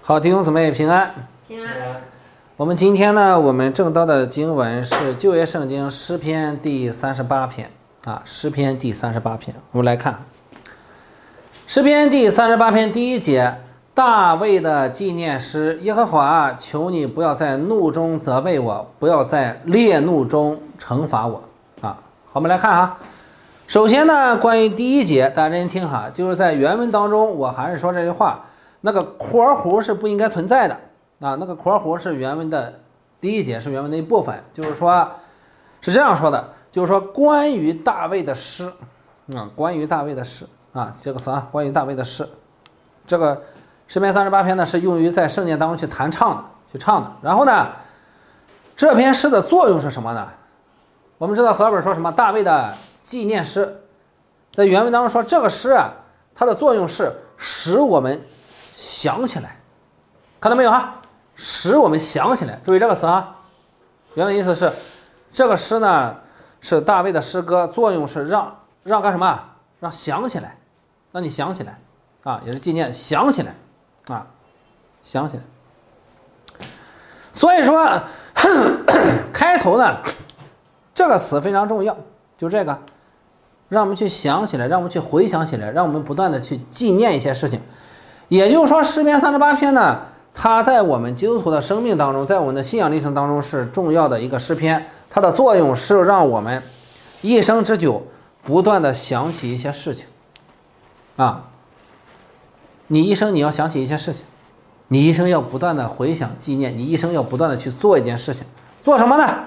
好，弟兄姊妹平安。 平安。 我们今天呢，我们正道的经文是旧约圣经诗篇第38篇啊，诗篇第38篇。我们来看，诗篇第38篇第1节，大卫的纪念诗：耶和华，求你不要在怒中责备我，不要在烈怒中惩罚我啊。好，我们来看哈。首先呢，关于第1节，大家认真听哈，就是在原文当中，我还是说这句话，那个括弧是不应该存在的啊。那个括弧是原文的第1节，是原文的一部分，就是说，是这样说的，就是说关于大卫的诗啊，关于大卫的诗啊，这个词啊，关于大卫的诗，这个诗篇38篇呢是用于在圣殿当中去弹唱的，去唱的。然后呢，这篇诗的作用是什么呢？我们知道和合本说什么大卫的纪念诗，在原文当中说这个诗啊，它的作用是使我们想起来，看到没有哈？使我们想起来，注意这个词啊。原文意思是，这个诗呢是大卫的诗歌，作用是让干什么？让想起来，让你想起来啊，也是纪念，想起来啊，想起来。所以说开头呢，这个词非常重要，就这个。让我们去想起来，让我们去回想起来，让我们不断的去纪念一些事情。也就是说，诗篇38篇呢，它在我们基督徒的生命当中，在我们的信仰历程当中是重要的一个诗篇。它的作用是让我们一生之久不断的想起一些事情啊。你一生你要想起一些事情，你一生要不断的回想纪念，你一生要不断的去做一件事情，做什么呢？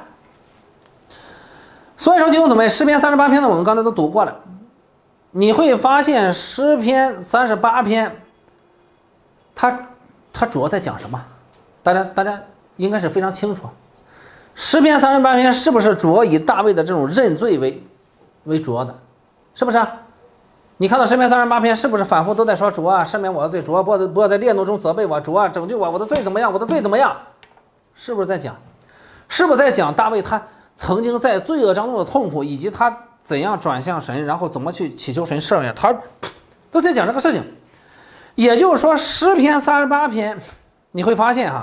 所以说弟兄姊妹，诗篇38篇呢，我们刚才都读过了，你会发现诗篇38篇它主要在讲什么？大家应该是非常清楚。诗篇38篇是不是主要以大卫的这种认罪为主要的？是不是啊？你看到诗篇38篇是不是反复都在说主啊，赦免我的罪，主啊，不要在烈怒中责备我，主啊，拯救我，我的罪怎么样？我的罪怎么样？是不是在讲？是不是在讲大卫他曾经在罪恶当中的痛苦，以及他怎样转向神，然后怎么去祈求神赦免，他都在讲这个事情。也就是说，诗篇38篇你会发现哈，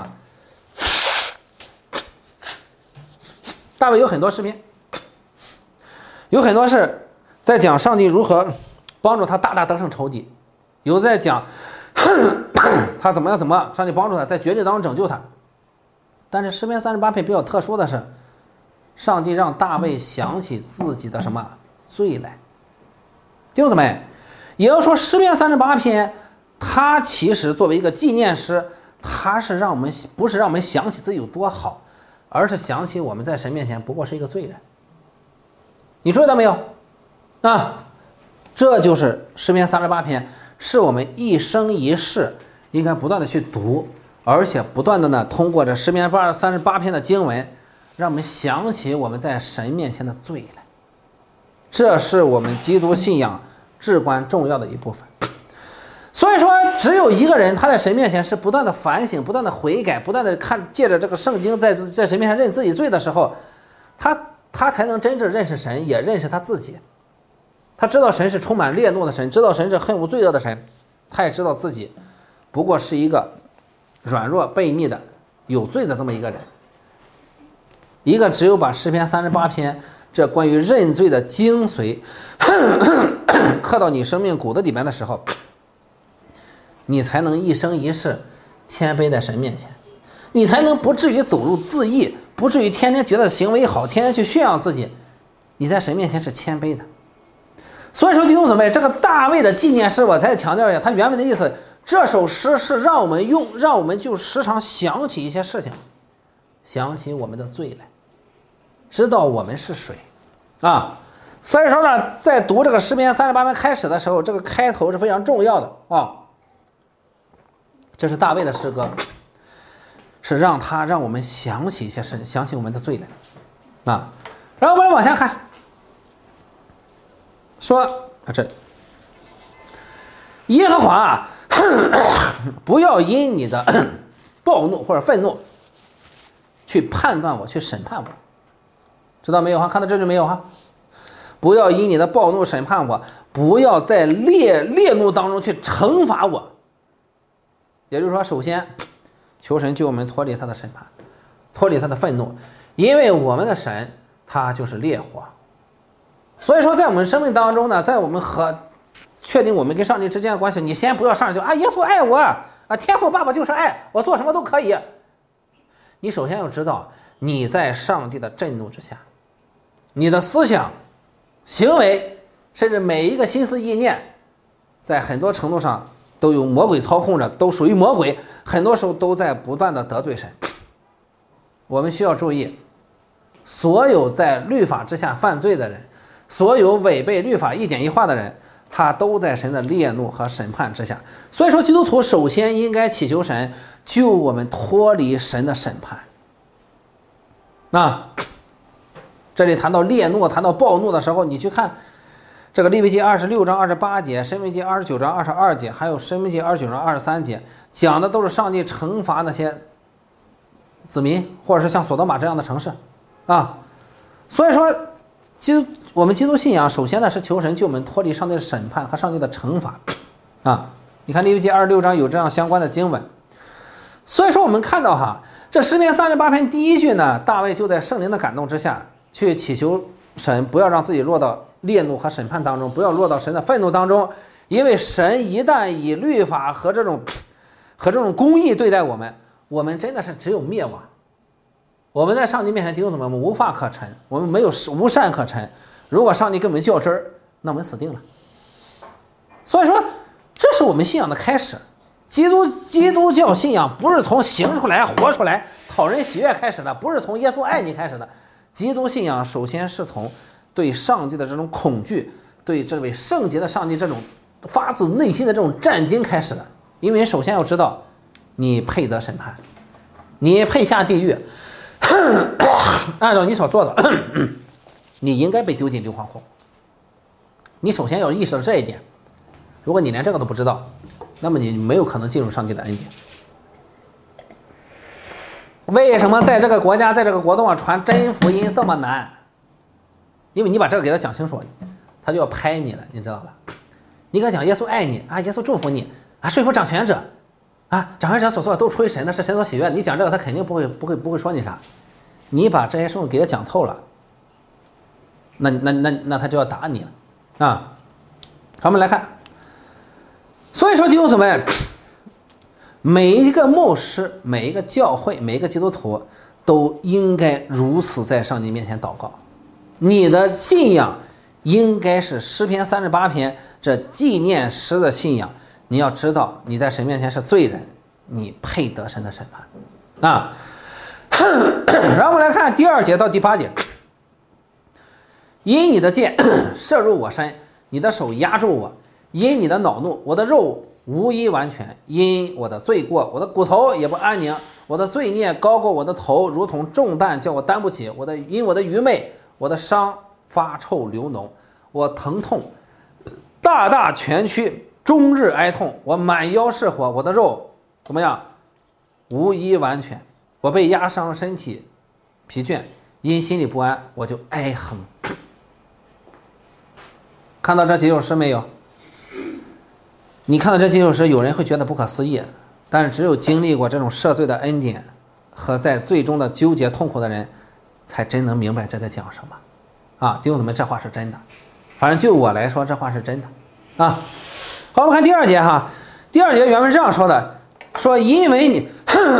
大卫有很多诗篇，有很多是在讲上帝如何帮助他大大得胜仇敌，有在讲他怎么样上帝帮助他在绝境当中拯救他。但是诗篇38篇比较特殊的是，上帝让大卫想起自己的什么罪来。弟兄姊妹，也就是说诗篇38篇它其实作为一个纪念诗，它是让我们不是让我们想起自己有多好，而是想起我们在神面前不过是一个罪人。你注意到没有啊？这就是诗篇38篇，是我们一生一世应该不断的去读，而且不断的呢通过这诗篇38篇的经文，让我们想起我们在神面前的罪来。这是我们基督信仰至关重要的一部分。所以说，只有一个人他在神面前是不断的反省，不断的悔改，不断的看，借着这个圣经在神面前认自己罪的时候，他才能真正认识神，也认识他自己。他知道神是充满烈怒的神，知道神是恨恶罪恶的神，他也知道自己不过是一个软弱悖逆的有罪的这么一个人。一个只有把诗篇38篇这关于认罪的精髓刻到你生命骨子里面的时候，你才能一生一世谦卑在神面前，你才能不至于走入自义，不至于天天觉得行为好，天天去炫耀自己。你在神面前是谦卑的。所以说弟兄姊妹，这个大卫的纪念诗，我再强调一下，它原文的意思，这首诗是让我们就时常想起一些事情，想起我们的罪来，知道我们是谁啊。所以说呢，在读这个诗篇38篇开始的时候，这个开头是非常重要的啊。这是大卫的诗歌，是让我们想起一些事，想起我们的罪来啊。然后我们往下看，说啊，这里耶和华不要因你的暴怒或者愤怒去判断我，去审判我，知道没有哈？看到这里没有哈？不要因你的暴怒审判我，不要在烈怒当中去惩罚我。也就是说，首先求神救我们脱离他的审判，脱离他的愤怒，因为我们的神他就是烈火。所以说，在我们生命当中呢，在我们确定我们跟上帝之间的关系，你先不要上来就啊，耶稣爱我啊，天父爸爸就是爱我，做什么都可以。你首先要知道，你在上帝的震怒之下，你的思想、行为，甚至每一个心思意念，在很多程度上都有魔鬼操控着，都属于魔鬼，很多时候都在不断的得罪神。我们需要注意，所有在律法之下犯罪的人，所有违背律法一点一画的人，他都在神的烈怒和审判之下。所以说，基督徒首先应该祈求神救我们脱离神的审判。这里谈到烈怒、谈到暴怒的时候，你去看这个利未记26章28节、申命记29章22节，还有申命记29章23节，讲的都是上帝惩罚那些子民，或者是像所多玛这样的城市所以说，我们基督信仰首先呢是求神救我们脱离上帝的审判和上帝的惩罚你看利未记26章有这样相关的经文。所以说我们看到这诗篇38篇第一句呢，大卫就在圣灵的感动之下去祈求神不要让自己落到烈怒和审判当中，不要落到神的愤怒当中，因为神一旦以律法和这种公义对待我们，我们真的是只有灭亡。我们在上帝面前弟兄姊妹，我们无法可陈，我们没有无善可陈。如果上帝跟我们较真儿，那我们死定了。所以说，这是我们信仰的开始。基督教信仰不是从行出来、活出来、讨人喜悦开始的，不是从耶稣爱你开始的。基督信仰首先是从对上帝的这种恐惧，对这位圣洁的上帝这种发自内心的这种战惊开始的。因为首先要知道，你配得审判，你配下地狱。按照你所做的，你应该被丢进硫磺湖。你首先要意识到这一点。如果你连这个都不知道，那么你没有可能进入上帝的恩典。为什么在这个国家、在这个国度上传真福音这么难？因为你把这个给他讲清楚，他就要拍你了，你知道吧？你给他讲耶稣爱你耶稣祝福你说服掌权者掌权者所做的都出于神的，是神所喜悦的。你讲这个，他肯定不会说你啥。你把这些事给他讲透了，那他就要打你了好，我们来看。所以说弟兄姊妹，每一个牧师、每一个教会、每一个基督徒都应该如此在上帝面前祷告。你的信仰应该是诗篇38篇这纪念诗的信仰。你要知道你在神面前是罪人，你配得神的审判然后我们来看第2节到第8节。因你的箭射入我身，你的手压住我，因你的恼怒，我的肉无一完全，因我的罪过，我的骨头也不安宁，我的罪孽高过我的头，如同重担叫我担不起。因我的愚昧，我的伤发臭流脓，我疼痛大大蜷曲，终日哀痛，我满腰是火，我的肉怎么样？无一完全，我被压伤身体疲倦，因心里不安，我就哀哼。看到这几首诗没有？你看到这几首诗，有人会觉得不可思议，但是只有经历过这种赦罪的恩典和在最终的纠结痛苦的人，才真能明白这在讲什么弟兄姊妹，这话是真的。反正就我来说，这话是真的好，我们看第2节第2节原文这样说的，说因为你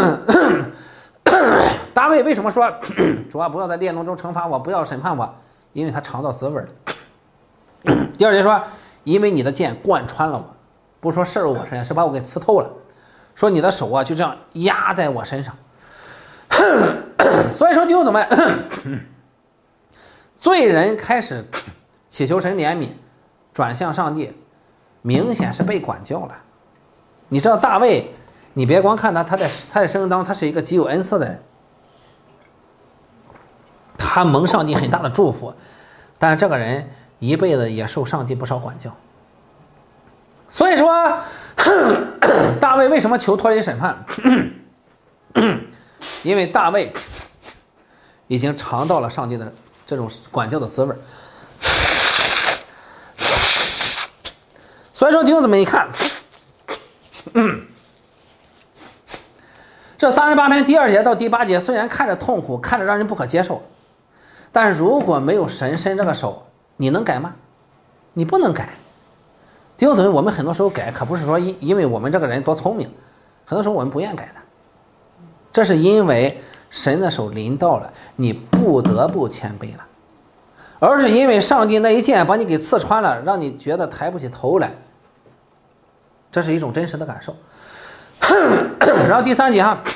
大卫为什么说主啊，不要在烈怒中惩罚我，不要审判我？因为他尝到滋味了。第2节说，因为你的剑贯穿了我，不是说射入我身上，是把我给刺透了。说你的手就这样压在我身上。所以说弟兄姊妹，罪人开始祈求神怜悯，转向上帝，明显是被管教了。你知道大卫，你别光看他在生命当中他是一个极有恩赐的人，他蒙上帝很大的祝福，但是这个人一辈子也受上帝不少管教。所以说大卫为什么求脱离审判？因为大卫已经尝到了上帝的这种管教的滋味。所以说弟兄姊妹，一看这38篇第2节到第8节虽然看着痛苦，看着让人不可接受，但如果没有神伸这个手，你能改吗？你不能改。弟兄姊妹，我们很多时候改，可不是说因为我们这个人多聪明，很多时候我们不愿改的，这是因为神的手临到了，你不得不谦卑了，而是因为上帝那一剑把你给刺穿了，让你觉得抬不起头来，这是一种真实的感受。然后第3节哈，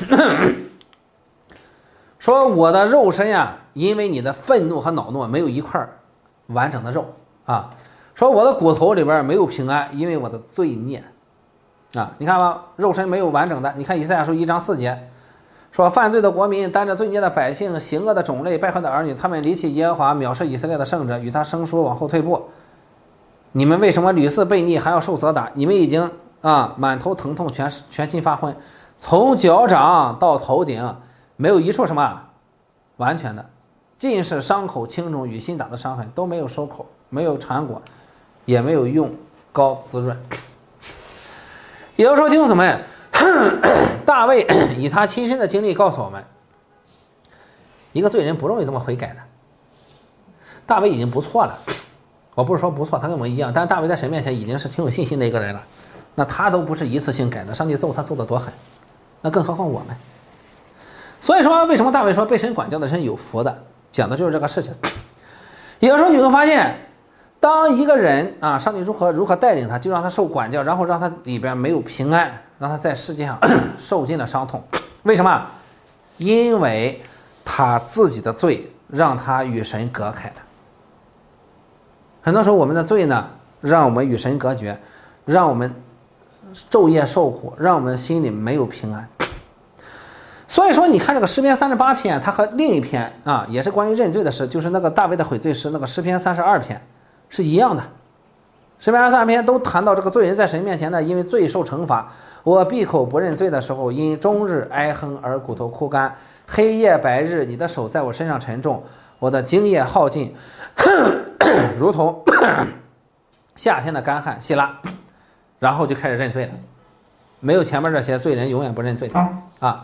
说我的肉身呀，因为你的愤怒和恼怒没有一块完整的肉啊，说我的骨头里边没有平安，因为我的罪孽啊，你看吧，肉身没有完整的。你看以赛亚书1章4节，说犯罪的国民，担着罪孽的百姓，行恶的种类，败坏的儿女，他们离弃耶和华，藐视以色列的圣者，与他生疏，往后退步。你们为什么屡次悖逆，还要受责打？你们已经满头疼痛，全心发昏，从脚掌到头顶没有一处什么完全的，尽是伤口轻重，与新打的伤痕，都没有收口，没有缠裹，也没有用膏滋润。也就是说，弟兄姊妹，大卫以他亲身的经历告诉我们，一个罪人不容易这么悔改的。大卫已经不错了，我不是说不错，他跟我们一样，但大卫在神面前已经是挺有信心的一个人了。那他都不是一次性改的，上帝揍他揍得多狠，那更何况我们。所以说，为什么大卫说被神管教的人有福的，讲的就是这个事情。有时候你会发现，当一个人上帝如何带领他，就让他受管教，然后让他里边没有平安，让他在世界上受尽了伤痛。为什么？因为他自己的罪让他与神隔开了。很多时候我们的罪呢，让我们与神隔绝，让我们昼夜受苦，让我们心里没有平安。所以说你看这个诗篇38篇，它和另一篇也是关于认罪的事，就是那个大卫的悔罪诗，那个诗篇32篇是一样的。诗篇32篇都谈到这个罪人在神面前呢，因为罪受惩罚。我闭口不认罪的时候，因终日哀哼而骨头枯干，黑夜白日，你的手在我身上沉重，我的精液耗尽，如同夏天的干旱。希拉，然后就开始认罪了。没有前面这些，罪人永远不认罪的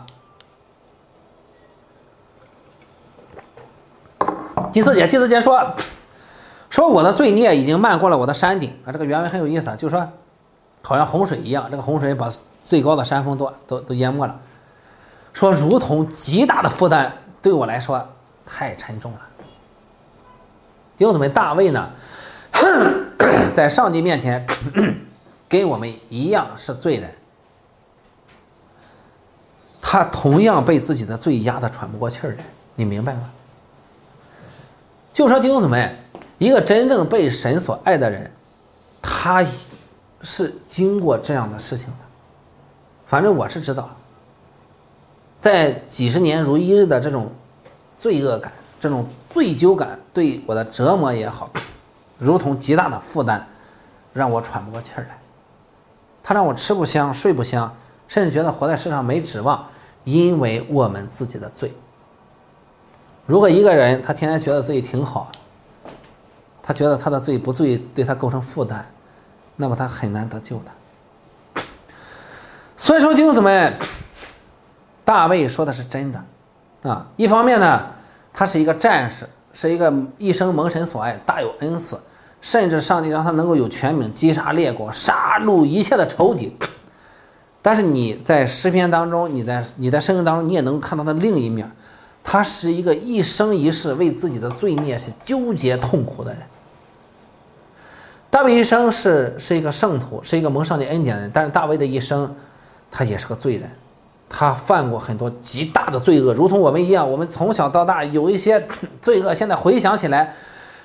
第四节说我的罪孽已经漫过了我的山顶这个原文很有意思，就是说好像洪水一样，这个洪水把最高的山峰都淹没了，说如同极大的负担，对我来说太沉重了。弟兄姊妹，大卫呢在上帝面前跟我们一样是罪人，他同样被自己的罪压得喘不过气儿来，你明白吗？就说弟兄姊妹，一个真正被神所爱的人，他是经过这样的事情的。反正我是知道，在几十年如一日的这种罪恶感，这种罪疚感对我的折磨也好，如同极大的负担，让我喘不过气儿来。他让我吃不香，睡不香，甚至觉得活在世上没指望，因为我们自己的罪。如果一个人他天天觉得自己挺好，他觉得他的罪不足以对他构成负担，那么他很难得救的。所以说弟兄姊妹，大卫说的是真的一方面呢，他是一个战士，是一个一生蒙神所爱，大有恩赐，甚至上帝让他能够有权柄击杀列国，杀戮一切的仇敌。但是你在诗篇当中，你在生命当中，你也能够看到他另一面，他是一个一生一世为自己的罪孽是纠结痛苦的人。大卫一生是一个圣徒，是一个蒙上帝恩典的人，但是大卫的一生他也是个罪人，他犯过很多极大的罪恶，如同我们一样，我们从小到大有一些罪恶，现在回想起来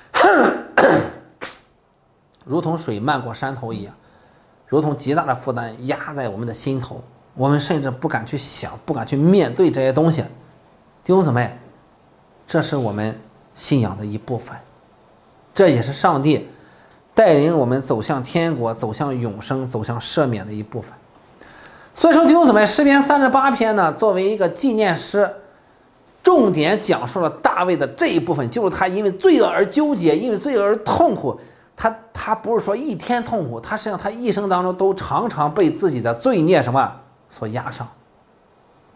如同水漫过山头一样，如同极大的负担压在我们的心头，我们甚至不敢去想，不敢去面对这些东西。弟兄姊妹，这是我们信仰的一部分，这也是上帝带领我们走向天国，走向永生，走向赦免的一部分。所以说弟兄姊妹，诗篇38篇呢，作为一个纪念诗，重点讲述了大卫的这一部分，就是他因为罪恶而纠结，因为罪恶而痛苦。他不是说一天痛苦，他实际上他一生当中都常常被自己的罪孽所压上。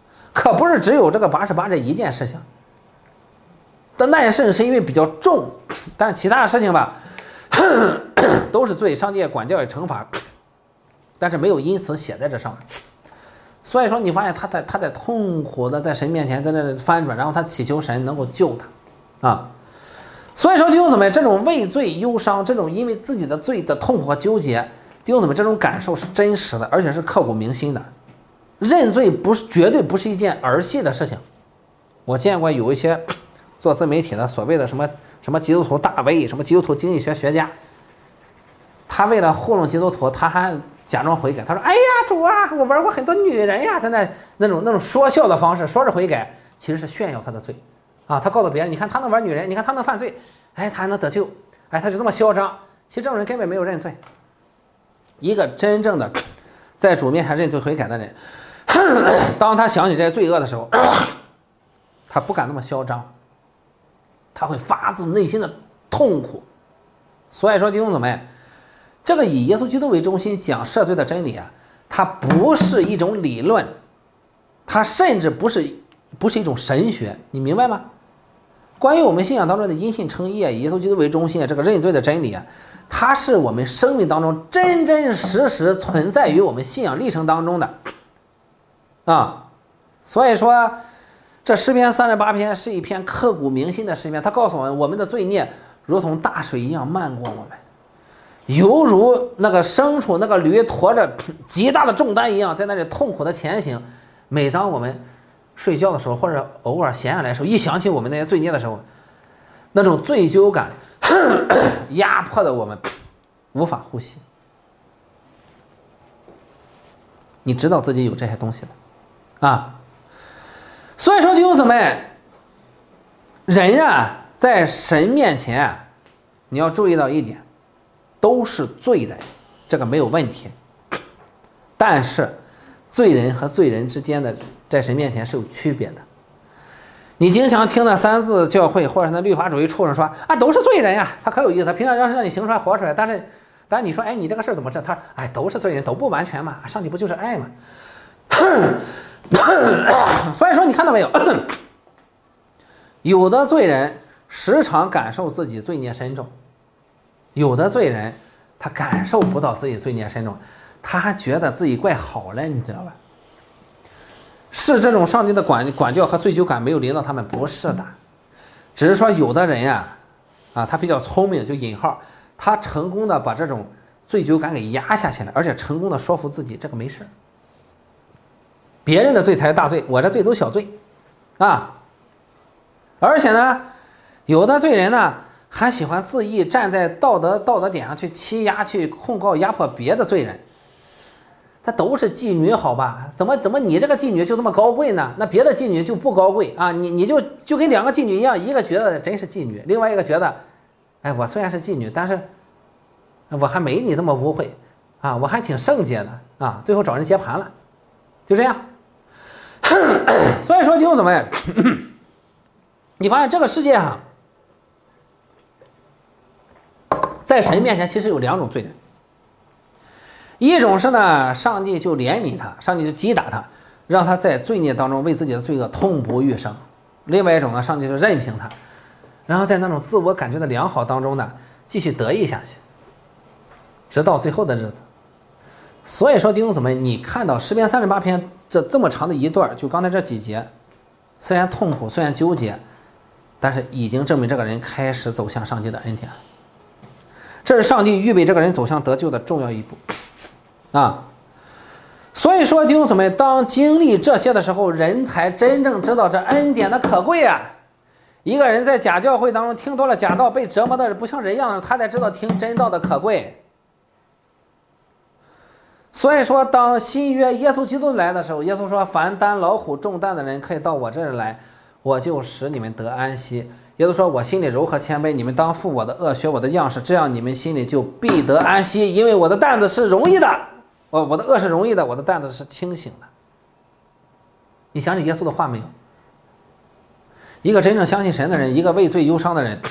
可不是只有这个88这一件事情。但那件事情是因为比较重，但其他的事情吧，都是罪，上帝也管教也惩罚，但是没有因此写在这上面。所以说，你发现他在痛苦的在神面前在那翻转，然后他祈求神能够救他，啊。所以说弟兄姊妹，这种畏罪忧伤，这种因为自己的罪的痛苦和纠结，弟兄姊妹，这种感受是真实的，而且是刻骨铭心的。认罪绝对不是一件儿戏的事情。我见过有一些做自媒体的所谓的什么基督徒大 V， 什么基督徒经济学学家，他为了糊弄基督徒，他还假装悔改。他说：“哎呀，主啊，我玩过很多女人呀！”在那种说笑的方式说着悔改，其实是炫耀他的罪啊。他告诉别人：“你看他能玩女人，你看他能犯罪，哎，他还能得救，哎，他就这么嚣张。”其实这种人根本没有认罪。一个真正的在主面前认罪悔改的人，当他想起这些罪恶的时候，他不敢那么嚣张，他会发自内心的痛苦。所以说弟兄姊妹，这个以耶稣基督为中心讲赦罪的真理啊，它不是一种理论，它甚至不是一种神学，你明白吗？关于我们信仰当中的因信称义啊，以耶稣基督为中心啊，这个认罪的真理啊，它是我们生命当中真真实实存在于我们信仰历程当中的啊。所以说这诗篇38篇是一篇刻骨铭心的诗篇，它告诉我们的罪孽如同大水一样漫过我们，犹如那个牲畜那个驴驮着极大的重担一样在那里痛苦的前行。每当我们睡觉的时候，或者偶尔闲下来的时候，一想起我们那些罪孽的时候，那种罪疚感压迫的我们无法呼吸。你知道自己有这些东西的啊。所以说弟兄姊妹，人啊在神面前啊，你要注意到一点，都是罪人，这个没有问题。但是罪人和罪人之间的在神面前是有区别的。你经常听那三自教会或者那律法主义畜生说啊，都是罪人呀，他可有意思，他平常让你行出来活出来，但是你说，哎，你这个事儿怎么这？他说，哎，都是罪人，都不完全嘛，上帝不就是爱吗？所以说你看到没有，有的罪人时常感受自己罪孽深重，有的罪人他感受不到自己罪孽深重，他还觉得自己怪好了，你知道吧？是这种上帝的管教和罪疚感没有临到他们，不是的，只是说有的人呀，他比较聪明，就引号，他成功的把这种罪疚感给压下去了，而且成功的说服自己这个没事，别人的罪才是大罪，我这罪都小罪啊。而且呢，有的罪人呢还喜欢自意站在道德点上去欺压、去控告、压迫别的罪人。他都是妓女，好吧？怎么你这个妓女就这么高贵呢？那别的妓女就不高贵啊！你就跟两个妓女一样，一个觉得真是妓女，另外一个觉得，哎，我虽然是妓女，但是我还没你这么污秽啊，我还挺圣洁的啊！最后找人接盘了，就这样。所以说弟兄姊妹，你发现这个世界上，在神面前其实有两种罪人。一种是呢，上帝就怜悯他，上帝就击打他，让他在罪孽当中为自己的罪恶痛不欲生；另外一种呢，上帝就任凭他，然后在那种自我感觉的良好当中呢，继续得意下去，直到最后的日子。所以说弟兄姊妹，你看到诗篇38篇这么长的一段，就刚才这几节，虽然痛苦，虽然纠结，但是已经证明这个人开始走向上帝的恩典，这是上帝预备这个人走向得救的重要一步啊。所以说弟兄姊妹，当经历这些的时候，人才真正知道这恩典的可贵啊。一个人在假教会当中听多了假道，被折磨的不像人样，他才知道听真道的可贵。所以说当新约耶稣基督来的时候，耶稣说，凡担劳苦重担的人可以到我这儿来，我就使你们得安息。耶稣说，我心里柔和谦卑，你们当负我的恶，学我的样式，这样你们心里就必得安息，因为我的担子是容易的，我的恶是容易的，我的担子是清醒的。你想起耶稣的话没有？一个真正相信神的人，一个畏罪忧伤的人，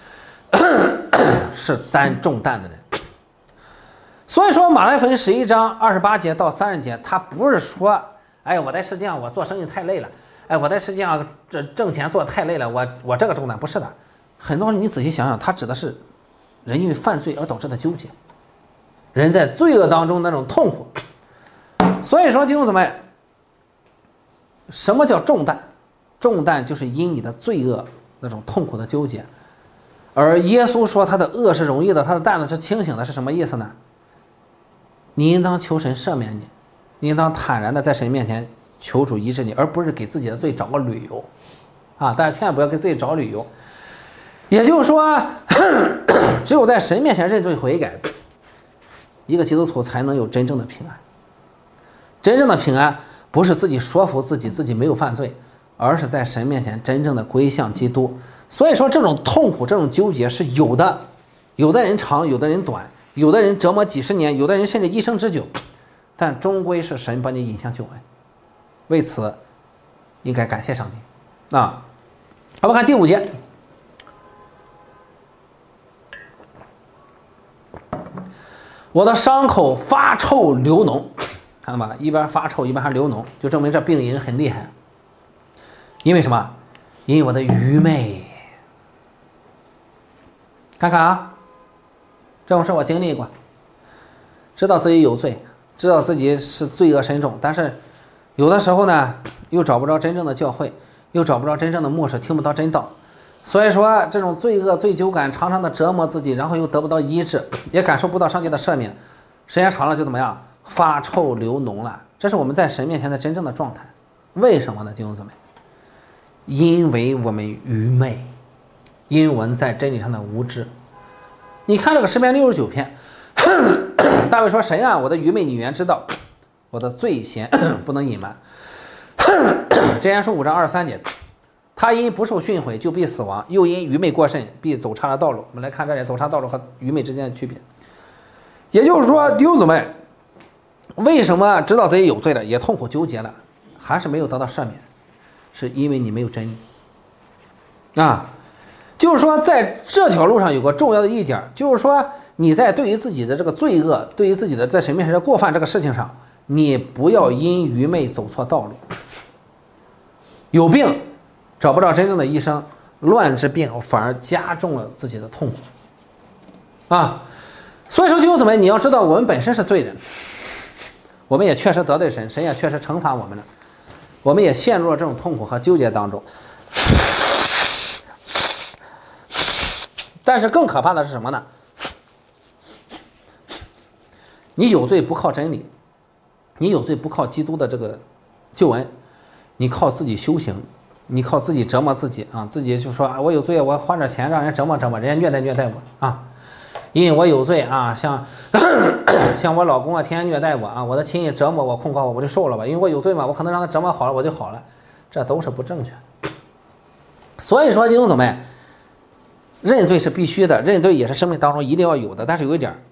是担重担的人。所以说马太福音11章28节到30节，他不是说哎，我在世界上我做生意太累了，哎，我在世界上挣钱做得太累了，我这个重担不是的。很多人你仔细想想，它指的是人因为犯罪而导致的纠结，人在罪恶当中那种痛苦。所以说弟兄姊妹，什么叫重担？重担就是因你的罪恶那种痛苦的纠结。而耶稣说他的恶是容易的，他的担子是清醒的，是什么意思呢？你应当求神赦免你，你应当坦然的在神面前求主医治你，而不是给自己的罪找个理由啊！大家千万不要给自己找理由。也就是说，只有在神面前认罪悔改，一个基督徒才能有真正的平安。真正的平安不是自己说服自己没有犯罪，而是在神面前真正的归向基督。所以说这种痛苦这种纠结是有的，有的人长，有的人短，有的人折磨几十年，有的人甚至一生之久，但终归是神把你引向救恩。为此应该感谢上帝啊！我们看第5节，我的伤口发臭流脓，看到吧？一边发臭一边还流脓，就证明这病因很厉害。因为什么？因为我的愚昧。看看啊，这种事我经历过，知道自己有罪，知道自己是罪恶深重，但是有的时候呢，又找不着真正的教会，又找不着真正的牧师，听不到真道，所以说这种罪恶罪疚感常常的折磨自己，然后又得不到医治，也感受不到上帝的赦免，时间长了就怎么样？发臭流脓了。这是我们在神面前的真正的状态。为什么呢，弟兄姊妹？因为我们愚昧，因为我们在真理上的无知。你看这个诗篇69篇，大卫说：“神啊，我的愚昧你原知道，我的罪愆不能隐瞒。”箴言书5章23节，他因不受训诲就必死亡，又因愚昧过甚必走差了道路。我们来看这里走差道路和愚昧之间的区别。也就是说，弟兄姊妹，为什么知道自己有罪了，也痛苦纠结了，还是没有得到赦免？是因为你没有真理啊。就是说在这条路上有个重要的一点，就是说你在对于自己的这个罪恶，对于自己的在神面前的过犯这个事情上，你不要因愚昧走错道路。有病找不到真正的医生，乱治病反而加重了自己的痛苦啊。所以说弟兄姊妹，你要知道我们本身是罪人，我们也确实得罪神，神也确实惩罚我们了，我们也陷入了这种痛苦和纠结当中。但是更可怕的是什么呢？你有罪不靠真理，你有罪不靠基督的这个救恩，你靠自己修行，你靠自己折磨自己啊！自己就说啊，我有罪，我花点钱让人折磨折磨，人家虐待我啊！因为我有罪啊，像我老公啊，天天虐待我啊，我的亲戚折磨我、控告我就受了吧，因为我有罪嘛，我可能让他折磨好了，我就好了，这都是不正确的。所以说，弟兄姊妹，认罪是必须的，认罪也是生命当中一定要有的。但是有一点，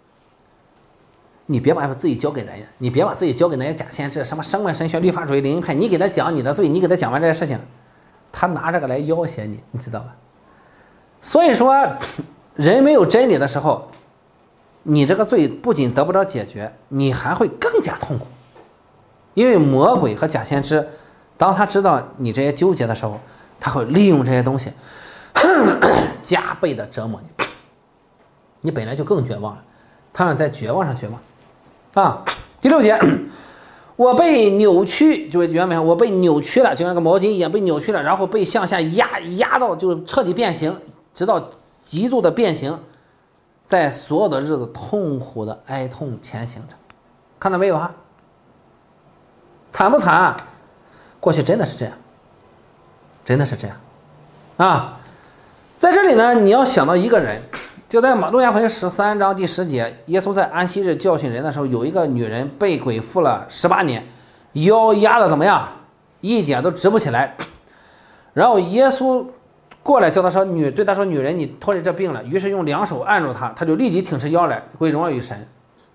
你别把自己交给人家，你别把自己交给那些假先知，什么声闻神学、律法主义、灵恩派，你给他讲你的罪，你给他讲完这些事情，他拿这个来要挟你，你知道吧？所以说，人没有真理的时候，你这个罪不仅得不到解决，你还会更加痛苦。因为魔鬼和假先知，当他知道你这些纠结的时候，他会利用这些东西加倍的折磨你，你本来就更绝望了，他让在绝望上绝望啊。第6节，我被扭曲，就是原本我被扭曲了，就像那个毛巾一样被扭曲了，然后被向下压到就彻底变形，直到极度的变形，在所有的日子痛苦的哀痛前行着，看到没有啊？惨不惨啊？过去真的是这样，真的是这样啊。在这里呢，你要想到一个人，就在路加福音13章第10节，耶稣在安息日教训人的时候，有一个女人被鬼附了18年，腰压的怎么样，一点都直不起来。然后耶稣过来叫他说，对他说，女人，你脱离这病了。于是用2手按住他，他就立即挺直腰来，归荣耀于神。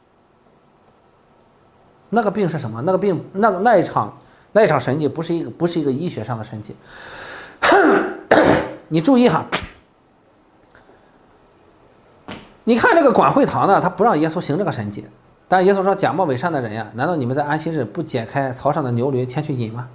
那个病是什么？那个病，那一场神迹不是一个医学上的神迹。你注意哈，你看这个管会堂呢，他不让耶稣行这个神迹， 但是耶稣说假冒伪善的人呀，难道你们在安息日不解开槽上的牛驴牵去饮吗？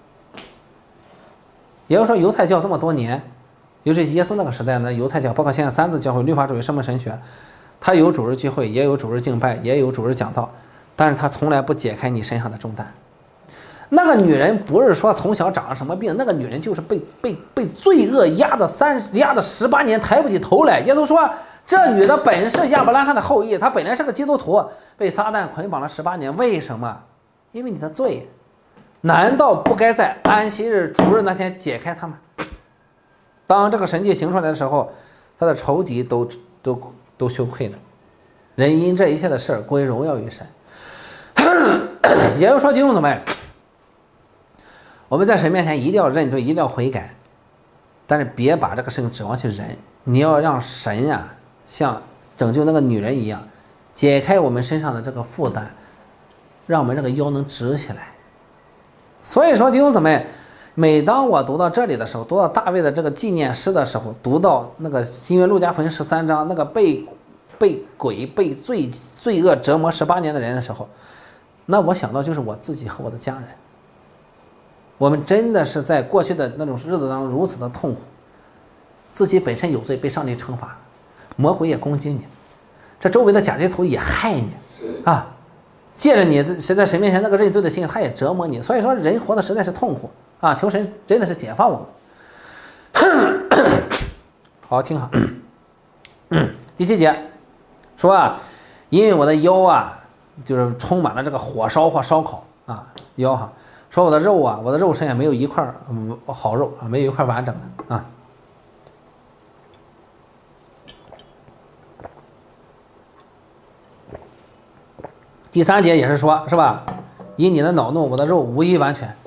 也就是说犹太教这么多年，尤其耶稣那个时代呢，犹太教包括现在三自教会、律法主义、圣门神学，他有主日聚会，也有主日敬拜，也有主日讲道，但是他从来不解开你身上的重担。那个女人不是说从小长了什么病，那个女人就是被罪恶压得18年抬不起头来。耶稣说这女的本是亚伯拉罕的后裔，她本来是个基督徒，被撒旦捆绑了18年，为什么？因为你的罪。难道不该在安息日主日那天解开他们？当这个神迹行出来的时候，他的仇敌都羞愧了。人因这一切的事儿归荣耀于神。也就是说弟兄姊妹，我们在神面前一定要认罪，一定要悔改，但是别把这个事情指望去人，你要让神啊像拯救那个女人一样，解开我们身上的这个负担，让我们这个腰能直起来。所以说弟兄姊妹，每当我读到这里的时候，读到大卫的这个纪念诗的时候，读到那个新约路加福音13章那个被鬼被罪恶折磨18年的人的时候，那我想到就是我自己和我的家人。我们真的是在过去的那种日子当中如此的痛苦，自己本身有罪被上帝惩罚，魔鬼也攻击你，这周围的假基督徒也害你啊，借着你在神面前那个认罪的心，他也折磨你。所以说人活的实在是痛苦啊！求神真的是解放我们。好，听好。第7节说啊，因为我的腰啊，就是充满了这个火烧或烧烤啊，腰哈。说我的肉啊，我的肉身也没有一块好肉啊，没有一块完整的啊。第3节也是说，是吧？因你的恼怒，我的肉无一完全。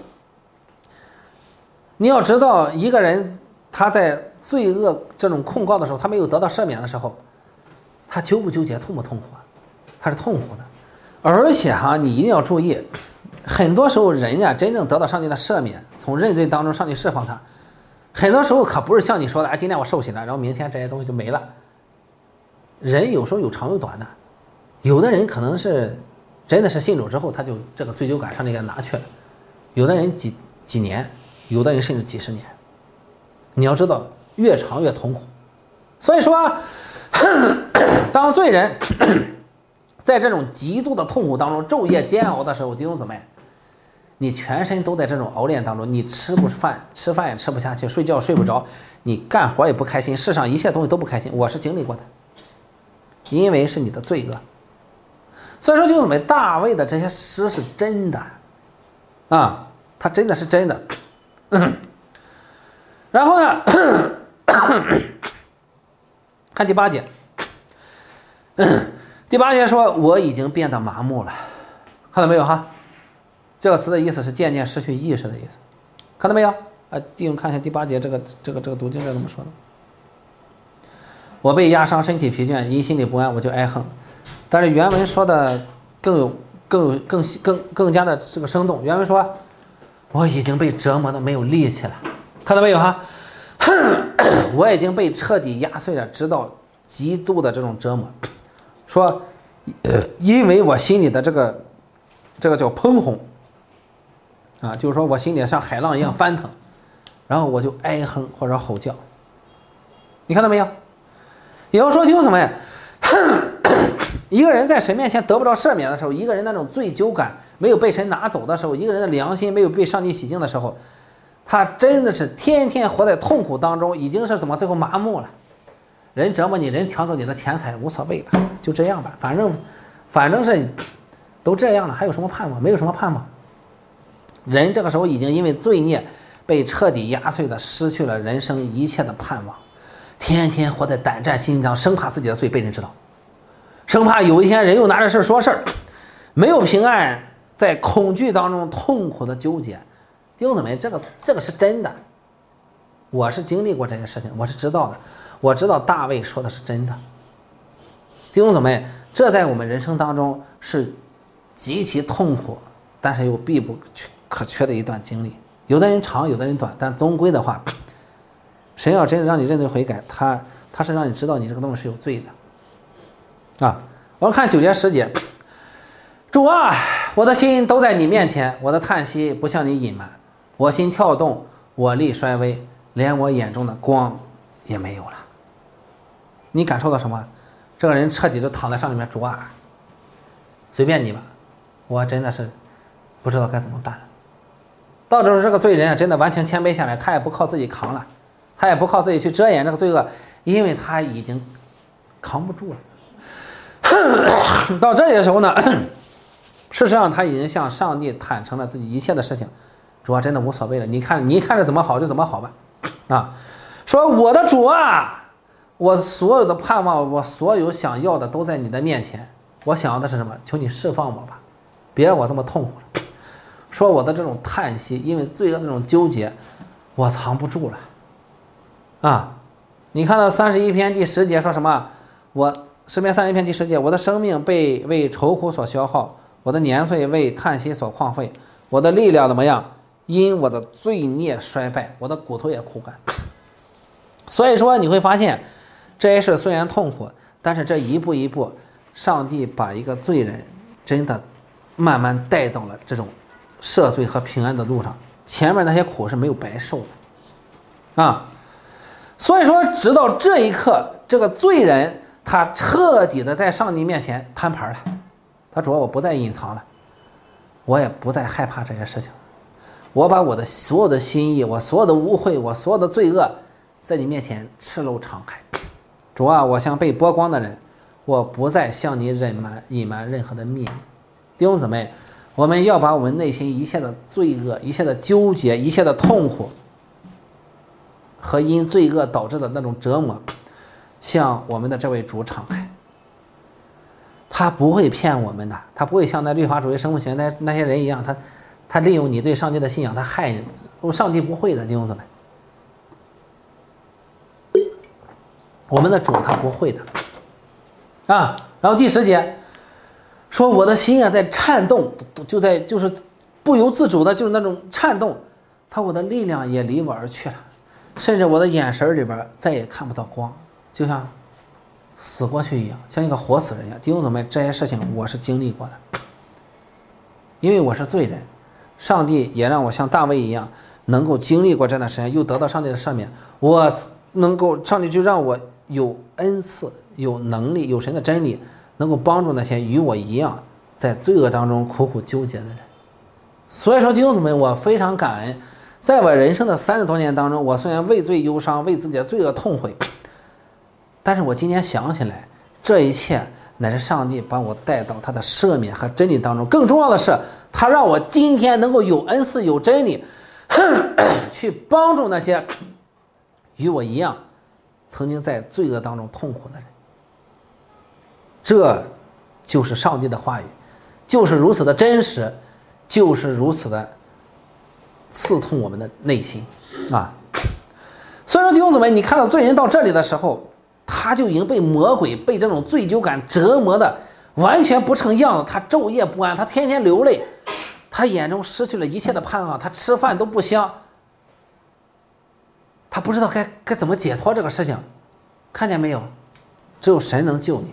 你要知道，一个人他在罪恶这种控告的时候，他没有得到赦免的时候，他纠不纠结，痛不痛苦啊？他是痛苦的。而且哈，你一定要注意，很多时候人呀，真正得到上帝的赦免，从认罪当中上帝释放他，很多时候可不是像你说的，哎，今天我受洗了，然后明天这些东西就没了。人有时候有长有短的，有的人可能是真的是信主之后，他就这个罪疚感上帝给拿去了，有的人几年，有的人甚至几十年。你要知道，越长越痛苦。所以说，当罪人在这种极度的痛苦当中昼夜煎熬的时候，弟兄姊妹，你全身都在这种熬炼当中，你吃饭也吃不下去，睡觉睡不着，你干活也不开心，世上一切东西都不开心。我是经历过的，因为是你的罪恶。所以说弟兄姊妹，大卫的这些诗是真的啊，他真的是真的。然后呢，看第8节。第8节说我已经变得麻木了，看到没有哈？这个词的意思是渐渐失去意识的意思，看到没有啊？弟兄看一下第8节这个读经是怎么说的？我被压伤，身体疲倦，因心里不安，我就哀恨。但是原文说的更加的这个生动。原文说我已经被折磨的没有力气了，看到没有哈？我已经被彻底压碎了，直到极度的这种折磨。说因为我心里的这个叫喷红啊，就是说我心里像海浪一样翻腾，然后我就哀哼或者吼叫。你看到没有？也就是说，弟兄姊妹，一个人在神面前得不着赦免的时候，一个人那种罪疚感没有被神拿走的时候，一个人的良心没有被上帝洗净的时候，他真的是天天活在痛苦当中，已经是怎么最后麻木了。人折磨你，人抢走你的钱财无所谓了，就这样吧，反正是都这样了，还有什么盼望？没有什么盼望。人这个时候已经因为罪孽被彻底压碎的，失去了人生一切的盼望，天天活在胆战心惊，生怕自己的罪被人知道，生怕有一天人又拿着事说事儿，没有平安，在恐惧当中痛苦的纠结。弟兄姊妹，这个是真的，我是经历过这些事情，我是知道的，我知道大卫说的是真的。弟兄姊妹，这在我们人生当中是极其痛苦，但是又必不可缺的一段经历。有的人长，有的人短，但终归的话，神要真的让你认罪悔改，他是让你知道你这个东西是有罪的啊。我们看9节10节， 主啊，我的心都在你面前，我的叹息不向你隐瞒，我心跳动，我力衰微，连我眼中的光也没有了。你感受到什么？这个人彻底就躺在上里面，主啊，随便你吧，我真的是不知道该怎么办了。到时候这个罪人真的完全谦卑下来，他也不靠自己扛了，他也不靠自己去遮掩这个罪恶，因为他已经扛不住了。到这里的时候呢，事实上他已经向上帝坦诚了自己一切的事情，主啊，真的无所谓了，你看着怎么好就怎么好吧。啊，说我的主啊，我所有的盼望，我所有想要的都在你的面前，我想要的是什么？求你释放我吧，别让我这么痛苦了。说我的这种叹息，因为罪恶的这种纠结，我藏不住了。啊，你看到31篇第10节说什么？诗篇31篇第10节，我的生命被为愁苦所消耗，我的年岁为叹息所旷废，我的力量怎么样？因我的罪孽衰败，我的骨头也枯干。所以说你会发现，这些事虽然痛苦，但是这一步一步，上帝把一个罪人真的慢慢带到了这种赦罪和平安的路上，前面那些苦是没有白受的啊。所以说直到这一刻，这个罪人他彻底的在上帝面前摊牌了，他主要我不再隐藏了，我也不再害怕这些事情，我把我的所有的心意，我所有的污秽，我所有的罪恶在你面前赤露敞开。主啊，我像被剥光的人，我不再向你隐瞒任何的秘密。弟兄姊妹，我们要把我们内心一切的罪恶，一切的纠结，一切的痛苦和因罪恶导致的那种折磨，向我们的这位主敞开。他不会骗我们的，他不会像那律法主义生物学那些人一样，他利用你对上帝的信仰，他害你。上帝不会的，弟兄姊妹，我们的主他不会的啊。然后第10节说，我的心啊在颤动，就是不由自主的，就是那种颤动，我的力量也离我而去了，甚至我的眼神里边再也看不到光，就像死过去一样，像一个活死人一样。弟兄姊妹，这些事情我是经历过的，因为我是罪人，上帝也让我像大卫一样能够经历过这段时间，又得到上帝的赦免，我能够，上帝就让我有恩赐，有能力，有神的真理，能够帮助那些与我一样在罪恶当中苦苦纠结的人。所以说弟兄姊妹，我非常感恩，在我人生的30多年当中，我虽然为罪忧伤，为自己的罪恶痛悔，但是我今天想起来，这一切乃是上帝把我带到他的赦免和真理当中。更重要的是，他让我今天能够有恩赐有真理去帮助那些与我一样曾经在罪恶当中痛苦的人。这就是上帝的话语，就是如此的真实，就是如此的刺痛我们的内心啊！所以说弟兄姊妹，你看到罪人到这里的时候，他就已经被魔鬼，被这种罪疚感折磨的完全不成样子，他昼夜不安，他天天流泪，他眼中失去了一切的盼望，他吃饭都不香，他不知道该怎么解脱这个事情。看见没有？只有神能救你，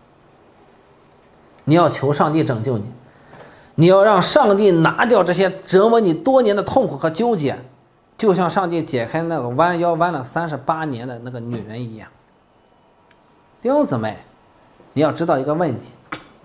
你要求上帝拯救你，你要让上帝拿掉这些折磨你多年的痛苦和纠结，就像上帝解开那个弯腰弯了38年的那个女人一样。弟兄姊妹，你要知道一个问题，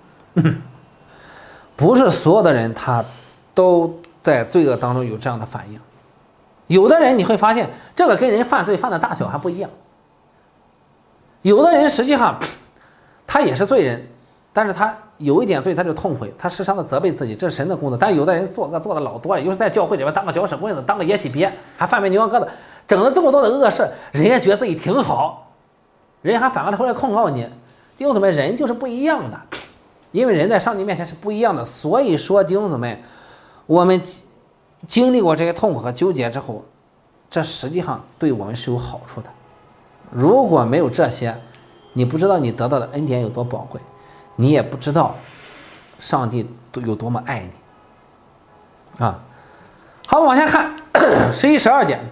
不是所有的人他都在罪恶当中有这样的反应。有的人你会发现，这个跟人犯罪犯的大小还不一样。有的人实际上他也是罪人，但是他有一点罪他就痛悔，他时常的责备自己，这是神的工作。但有的人做的老多了，又是在教会里边当个搅屎棍子，当个野洗鳖，还犯别牛羊羔子，整了这么多的恶事，人家觉得自己挺好，人家还反过头来控告你。弟兄姊妹，人就是不一样的，因为人在上帝面前是不一样的。所以说弟兄姊妹，我们经历过这些痛苦和纠结之后，这实际上对我们是有好处的。如果没有这些，你不知道你得到的恩典有多宝贵，你也不知道上帝有多么爱你啊。好，往下看11、12节，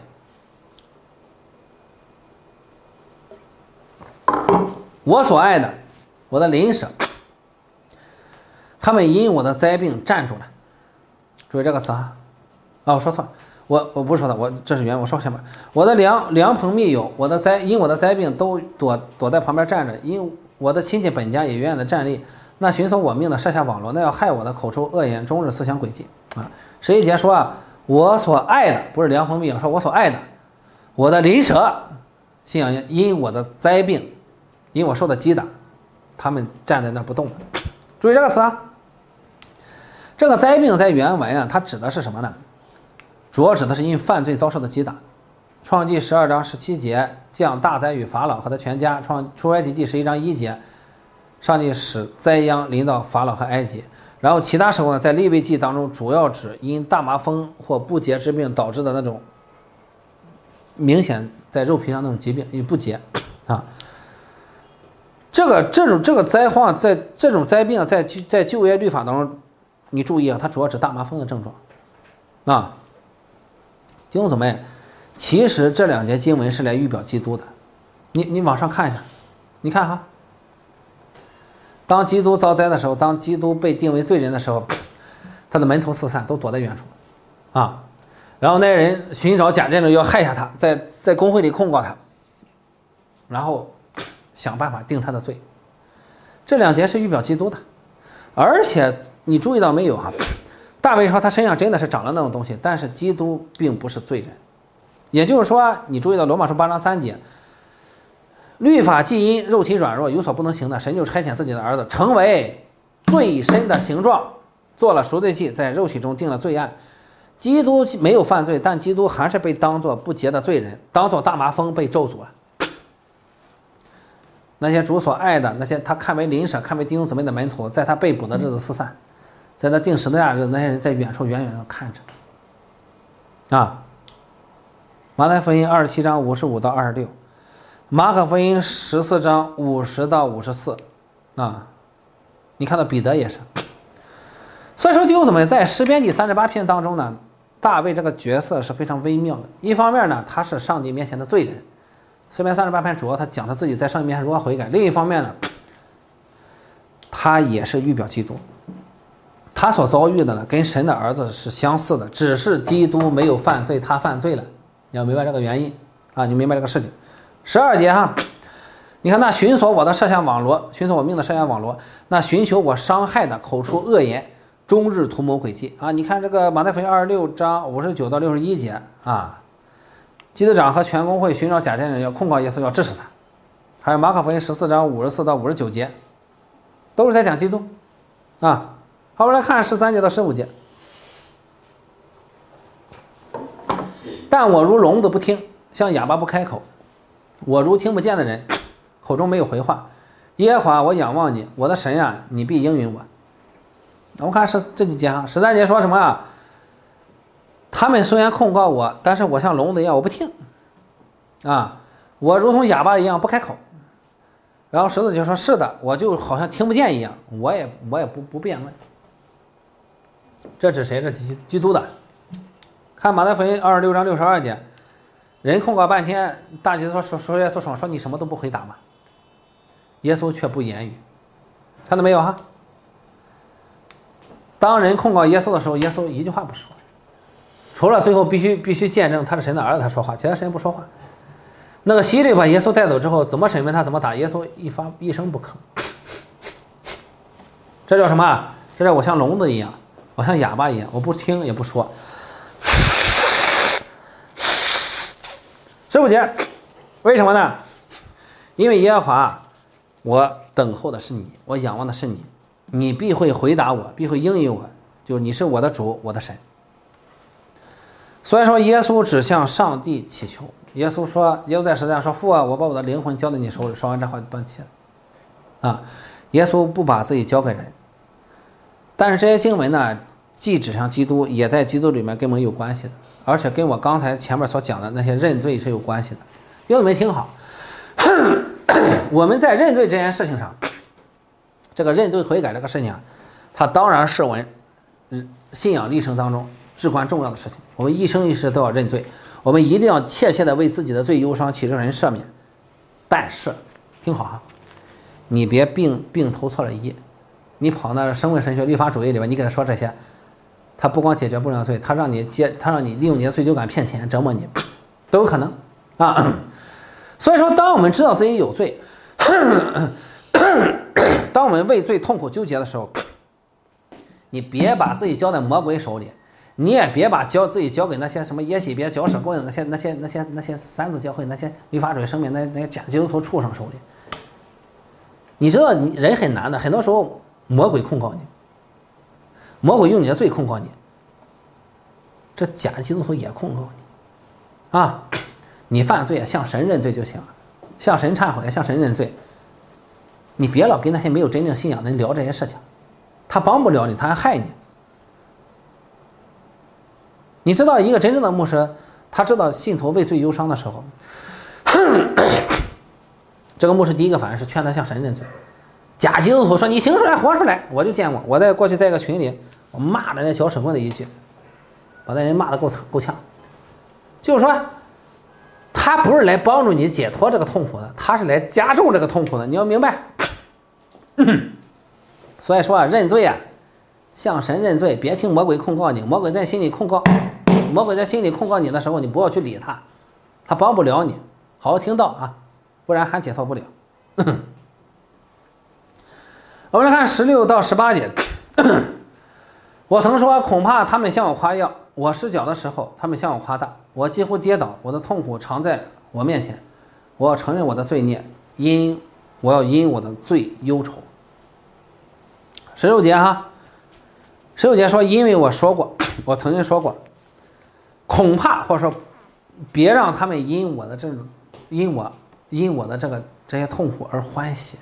我所爱的，我的邻舍， 他们因我的灾病站住了。注意这个词啊！我说错了，我不是说的，这是原文，我说什么？我的良朋密友，因我的灾病都躲在旁边站着，因我的亲戚本家也远远的站立。那寻索我命的设下网罗，那要害我的口出恶言，终日思想诡计啊！11节说啊，我所爱的不是良朋密友，说我所爱的，我的邻舍，信仰因我的灾病，因我受的击打，他们站在那不动了。注意这个词啊！这个灾病在原文啊，它指的是什么呢？主要指的是因犯罪遭受的击打。创纪12章17节降大灾与法老和他全家。出埃及记11章1节，上帝使灾殃临到法老和埃及。然后其他时候呢，在利未记当中，主要指因大麻风或不洁之病导致的那种明显在肉皮上那种疾病，因为不洁啊。这个灾荒，在这种灾病在旧约律法当中，你注意啊，它主要指大麻风的症状啊。弟兄姊妹，其实这2节经文是来预表基督的。你往上看一下，你看哈，当基督遭灾的时候，当基督被定为罪人的时候，他的门徒四散，都躲在远处啊。然后那些人寻找假见证要害下他，在公会里控告他，然后想办法定他的罪。这2节是预表基督的，而且你注意到没有哈？大卫说他身上真的是长了那种东西，但是基督并不是罪人。也就是说，你注意到罗马书8章3节，律法既因肉体软弱有所不能行的，神就差遣自己的儿子成为罪身的形状，做了赎罪祭，在肉体中定了罪案。基督没有犯罪，但基督还是被当作不洁的罪人，当作大麻风被咒诅了。那些主所爱的，那些他看为邻舍、看为弟兄姊妹的门徒，在他被捕的日子四散，在他定十字架日子，那些人在远处远远的看着。啊，马太福音27章55到26，马可福音14章50到54，啊，你看到彼得也是。所以说弟兄姊妹，在诗篇第38篇当中呢，大卫这个角色是非常微妙的。一方面呢，他是上帝面前的罪人，诗篇38篇主要他讲他自己在上帝面前如何悔改；另一方面呢，他也是预表基督，他所遭遇的呢，跟神的儿子是相似的，只是基督没有犯罪，他犯罪了。你要明白这个原因啊，你明白这个事情。12节哈，你看那寻索我的设下网罗，寻索我命的设下网罗，那寻求我伤害的口出恶言，终日图谋诡计啊！你看这个马太福音26章59到61节啊，祭司长和全公会寻找假见证要控告耶稣，要治死他。还有马可福音14章54到59节，都是在讲基督啊。好，我们来看13节到15节。但我如聋子不听，像哑巴不开口，我如听不见的人，口中没有回话。耶和华，我仰望你，我的神啊，你必应允我。我们看这几节啊，13节说什么啊？他们虽然控告我，但是我像聋子一样，我不听啊，我如同哑巴一样不开口。然后14节说，是的，我就好像听不见一样，我也不辩论。这指谁？这基督的。看马太福音26章62节，人控告半天，大祭司说耶稣说你什么都不回答吗？耶稣却不言语，看到没有哈？当人控告耶稣的时候，耶稣一句话不说，除了最后必须见证他是神的儿子，他说话，其他时间不说话。那个希律把耶稣带走之后，怎么审问他怎么打，耶稣一声不吭。这叫什么？这叫我像聋子一样，我像哑巴一样，我不听也不说。15节，为什么呢？因为耶和华，我等候的是你，我仰望的是你，你必会回答我，必会应允我，就是你是我的主，我的神。所以说耶稣只向上帝祈求。耶稣在十字架上说，父啊，我把我的灵魂交在你手里，说完这话就断气了啊。耶稣不把自己交给人，但是这些经文呢，既指向基督，也在基督里面跟我们有关系的，而且跟我刚才前面所讲的那些认罪是有关系的。弟兄们听好，我们在认罪这件事情上，这个认罪悔改这个事情啊，它当然是我们信仰历程当中至关重要的事情。我们一生一世都要认罪，我们一定要切切的为自己的罪忧伤，祈求人赦免。但是听好啊，你别病头错了医你跑那生物神学律法主义里边，你给他说这些，他不光解决不了罪，他让你利用你的罪疚感骗钱折磨你，都有可能啊。所以说，当我们知道自己有罪，当我们为罪痛苦纠结的时候，你别把自己交在魔鬼手里，你也别把自己交给那些什么耶洗别、搅屎棍那些三字教会那些律法主义生命那些假基督徒畜生手里。你知道，人很难的，很多时候魔鬼控告你，魔鬼用你的罪控告你，这假基督徒也控告你啊。你犯罪向神认罪就行了，向神忏悔，向神认罪。你别老跟那些没有真正信仰的人聊这些事情，他帮不了你，他还害你。你知道，一个真正的牧师，他知道信徒为罪忧伤的时候，这个牧师第一个反应是劝他向神认罪。假基督徒说你行出来活出来，我就见过，我过去在一个群里，我骂了那搅屎棍的一句，把那人骂得够呛。就是说，他不是来帮助你解脱这个痛苦的，他是来加重这个痛苦的，你要明白。所以说啊，认罪啊，向神认罪，别听魔鬼控告你。魔鬼在心里控告你的时候，你不要去理他，他帮不了你。好好听到啊，不然还解脱不了。我们来看16到18节。我曾说，恐怕他们向我夸耀，我失脚的时候，他们向我夸大，我几乎跌倒，我的痛苦常在我面前，我要承认我的罪孽，我要因我的罪忧愁。16节哈，16节说，因为我说过，我曾经说过，恐怕或者说别让他们因我的这些痛苦而欢喜。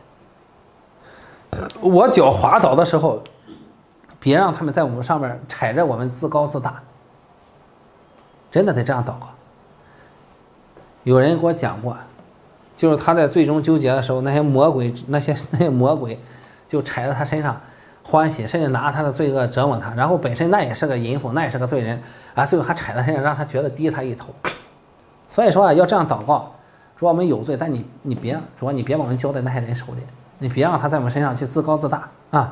我脚滑倒的时候，别让他们在我们上面踩着我们自高自大。真的得这样祷告。有人给我讲过，就是他在最终纠结的时候，那些魔鬼就踩在他身上欢喜，甚至拿他的罪恶折磨他，然后本身那也是个淫妇，那也是个罪人啊，最后还踩在身上，让他觉得低他一头。所以说啊，要这样祷告，说我们有罪，但你别把我们交在那些人手里，你别让他在我们身上去自高自大啊。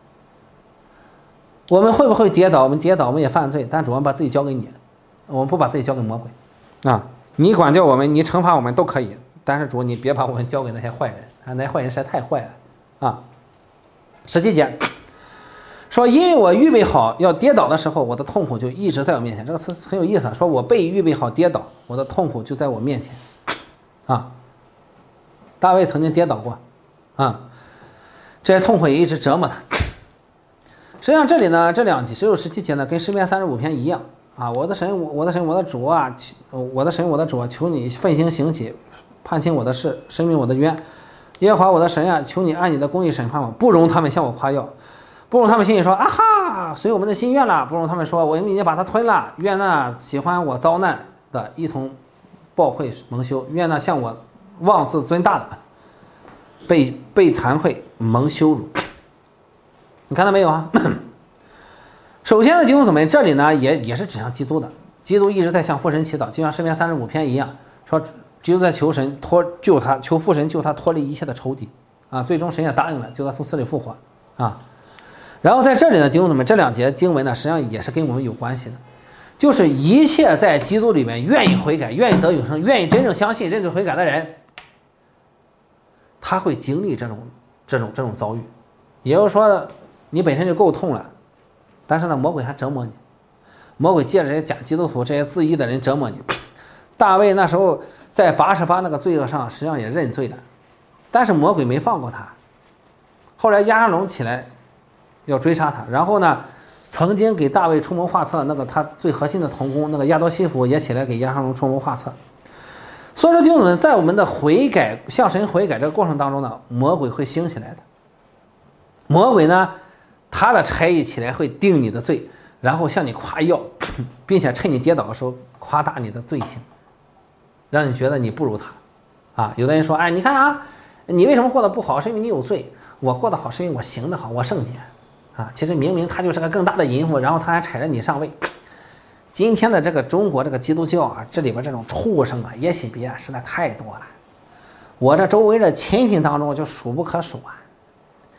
我们会不会跌倒？我们跌倒，我们也犯罪，但主要把自己交给你，我们不把自己交给魔鬼啊。你管教我们，你惩罚我们都可以，但是主你别把我们交给那些坏人啊，那些坏人实在太坏了啊。17节说，因为我预备好要跌倒的时候，我的痛苦就一直在我面前。这个词很有意思，说我被预备好跌倒，我的痛苦就在我面前啊。大卫曾经跌倒过啊，这些痛苦也一直折磨他。实际上这里呢，这2节16、17节呢，跟诗篇35篇一样啊。我的神，我的神，我的主啊，我的神，我的主啊，求你奋心行起，判清我的事，申明我的冤。耶和华我的神啊，求你按你的公义审判我，不容他们向我夸耀，不容他们心里说啊哈，随我们的心愿了，不容他们说我们已经把他吞了。愿那喜欢我遭难的一同报愧蒙羞，愿那向我妄自尊大的被惭愧蒙羞辱。你看到没有啊？首先呢，弟兄姊妹，这里呢也是指向基督的，基督一直在向父神祈祷，就像诗篇35篇一样，说基督在求神救他，求父神救他脱离一切的仇敌啊，最终神也答应了，救他从死里复活啊。然后在这里呢，弟兄姊妹，这2节经文呢，实际上也是跟我们有关系的，就是一切在基督里面愿意悔改、愿意得永生、愿意真正相信、认罪悔改的人，他会经历这种遭遇。也就是说，你本身就够痛了，但是呢，魔鬼还折磨你，魔鬼借着这些假基督徒、这些自义的人折磨你。大卫那时候在88那个罪恶上，实际上也认罪了，但是魔鬼没放过他。后来亚沙龙起来要追杀他，然后呢，曾经给大卫出谋划策那个他最核心的同工那个亚多西弗也起来给亚沙龙出谋划策。所以说，弟兄们，在我们的悔改、向神悔改这个过程当中呢，魔鬼会兴起来的。魔鬼呢，他的差役起来会定你的罪，然后向你夸耀，并且趁你跌倒的时候夸大你的罪行，让你觉得你不如他啊。有的人说，哎，你看啊，你为什么过得不好？是因为你有罪。我过得好是因为我行得好，我圣洁啊。其实明明他就是个更大的淫妇，然后他还踩着你上位。今天的这个中国这个基督教啊，这里边这种畜生啊、耶洗别啊，实在太多了。我这周围的亲戚当中就数不可数啊。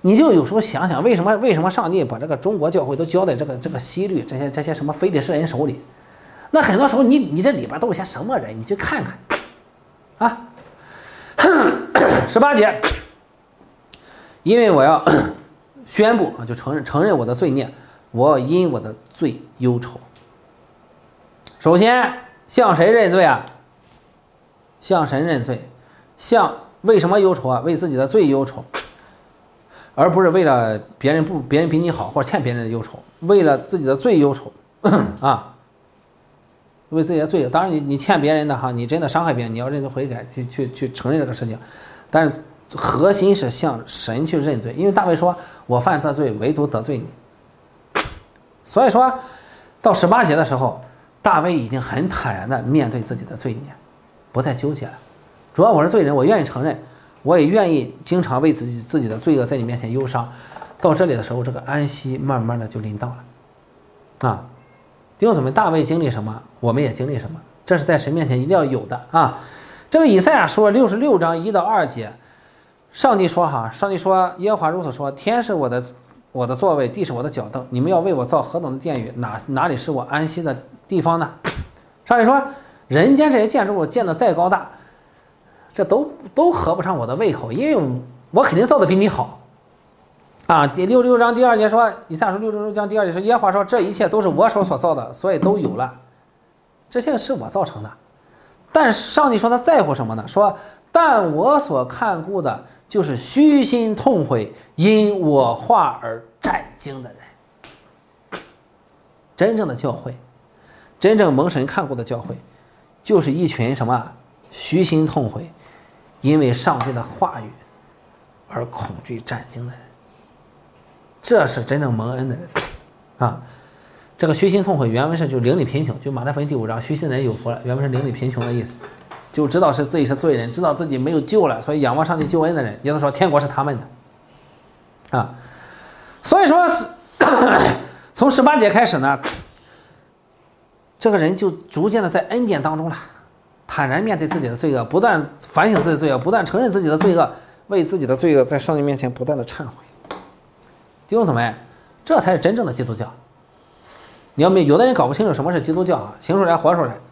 你就有时候想想，为什么上帝把这个中国教会都交在这个西律这些什么非利士人手里？那很多时候你这里边都有些什么人？你去看看啊。18节，因为我要宣布啊，就承认我的罪孽，我要因我的罪忧愁。首先向谁认罪啊？向神认罪。为什么忧愁啊？为自己的罪忧愁，而不是为了别人比你好或者欠别人的忧愁，为了自己的罪忧愁啊，为自己的罪。当然你欠别人的哈，你真的伤害别人，你要认罪悔改，去承认这个事情。但是核心是向神去认罪，因为大卫说：“我犯这罪，唯独得罪你。”所以说到18节的时候，大卫已经很坦然的面对自己的罪孽，不再纠结了。主要我是罪人，我愿意承认，我也愿意经常为自己的罪恶在你面前忧伤。到这里的时候，这个安息慢慢的就临到了啊。弟兄姊妹，大卫经历什么，我们也经历什么，这是在神面前一定要有的啊。这个以赛亚说66章1到2节，上帝说耶和华如此说：天是我的座位，地是我的脚凳，你们要为我造何等的殿宇，哪里是我安息的地方呢？上帝说，人间这些建筑物建得再高大，这都合不上我的胃口，因为我肯定造的比你好啊。第66章第2节说，以赛亚说66章第2节说，耶和华说，这一切都是我手所造的，所以都有了，这些是我造成的。但是上帝说他在乎什么呢？说，但我所看顾的就是虚心痛悔，因我话而战惊的人。真正的教会，真正蒙神看顾的教会，就是一群什么虚心痛悔，因为上帝的话语而恐惧战惊的人。这是真正蒙恩的人啊。这个虚心痛悔原文是就邻里贫穷，就马太福音第5章，虚心的人有福了，原文是邻里贫穷的意思，就知道是自己是罪人，知道自己没有救了，所以仰望上帝救恩的人，耶稣说天国是他们的啊。所以说从18节开始呢，这个人就逐渐的在恩典当中了，坦然面对自己的罪恶，不断反省自己的罪恶，不断承认自己的罪恶，为自己的罪恶在上帝面前不断的忏悔。弟兄姊妹，这才是真正的基督教。你要没有的人搞不清楚什么是基督教啊，行出来活出来，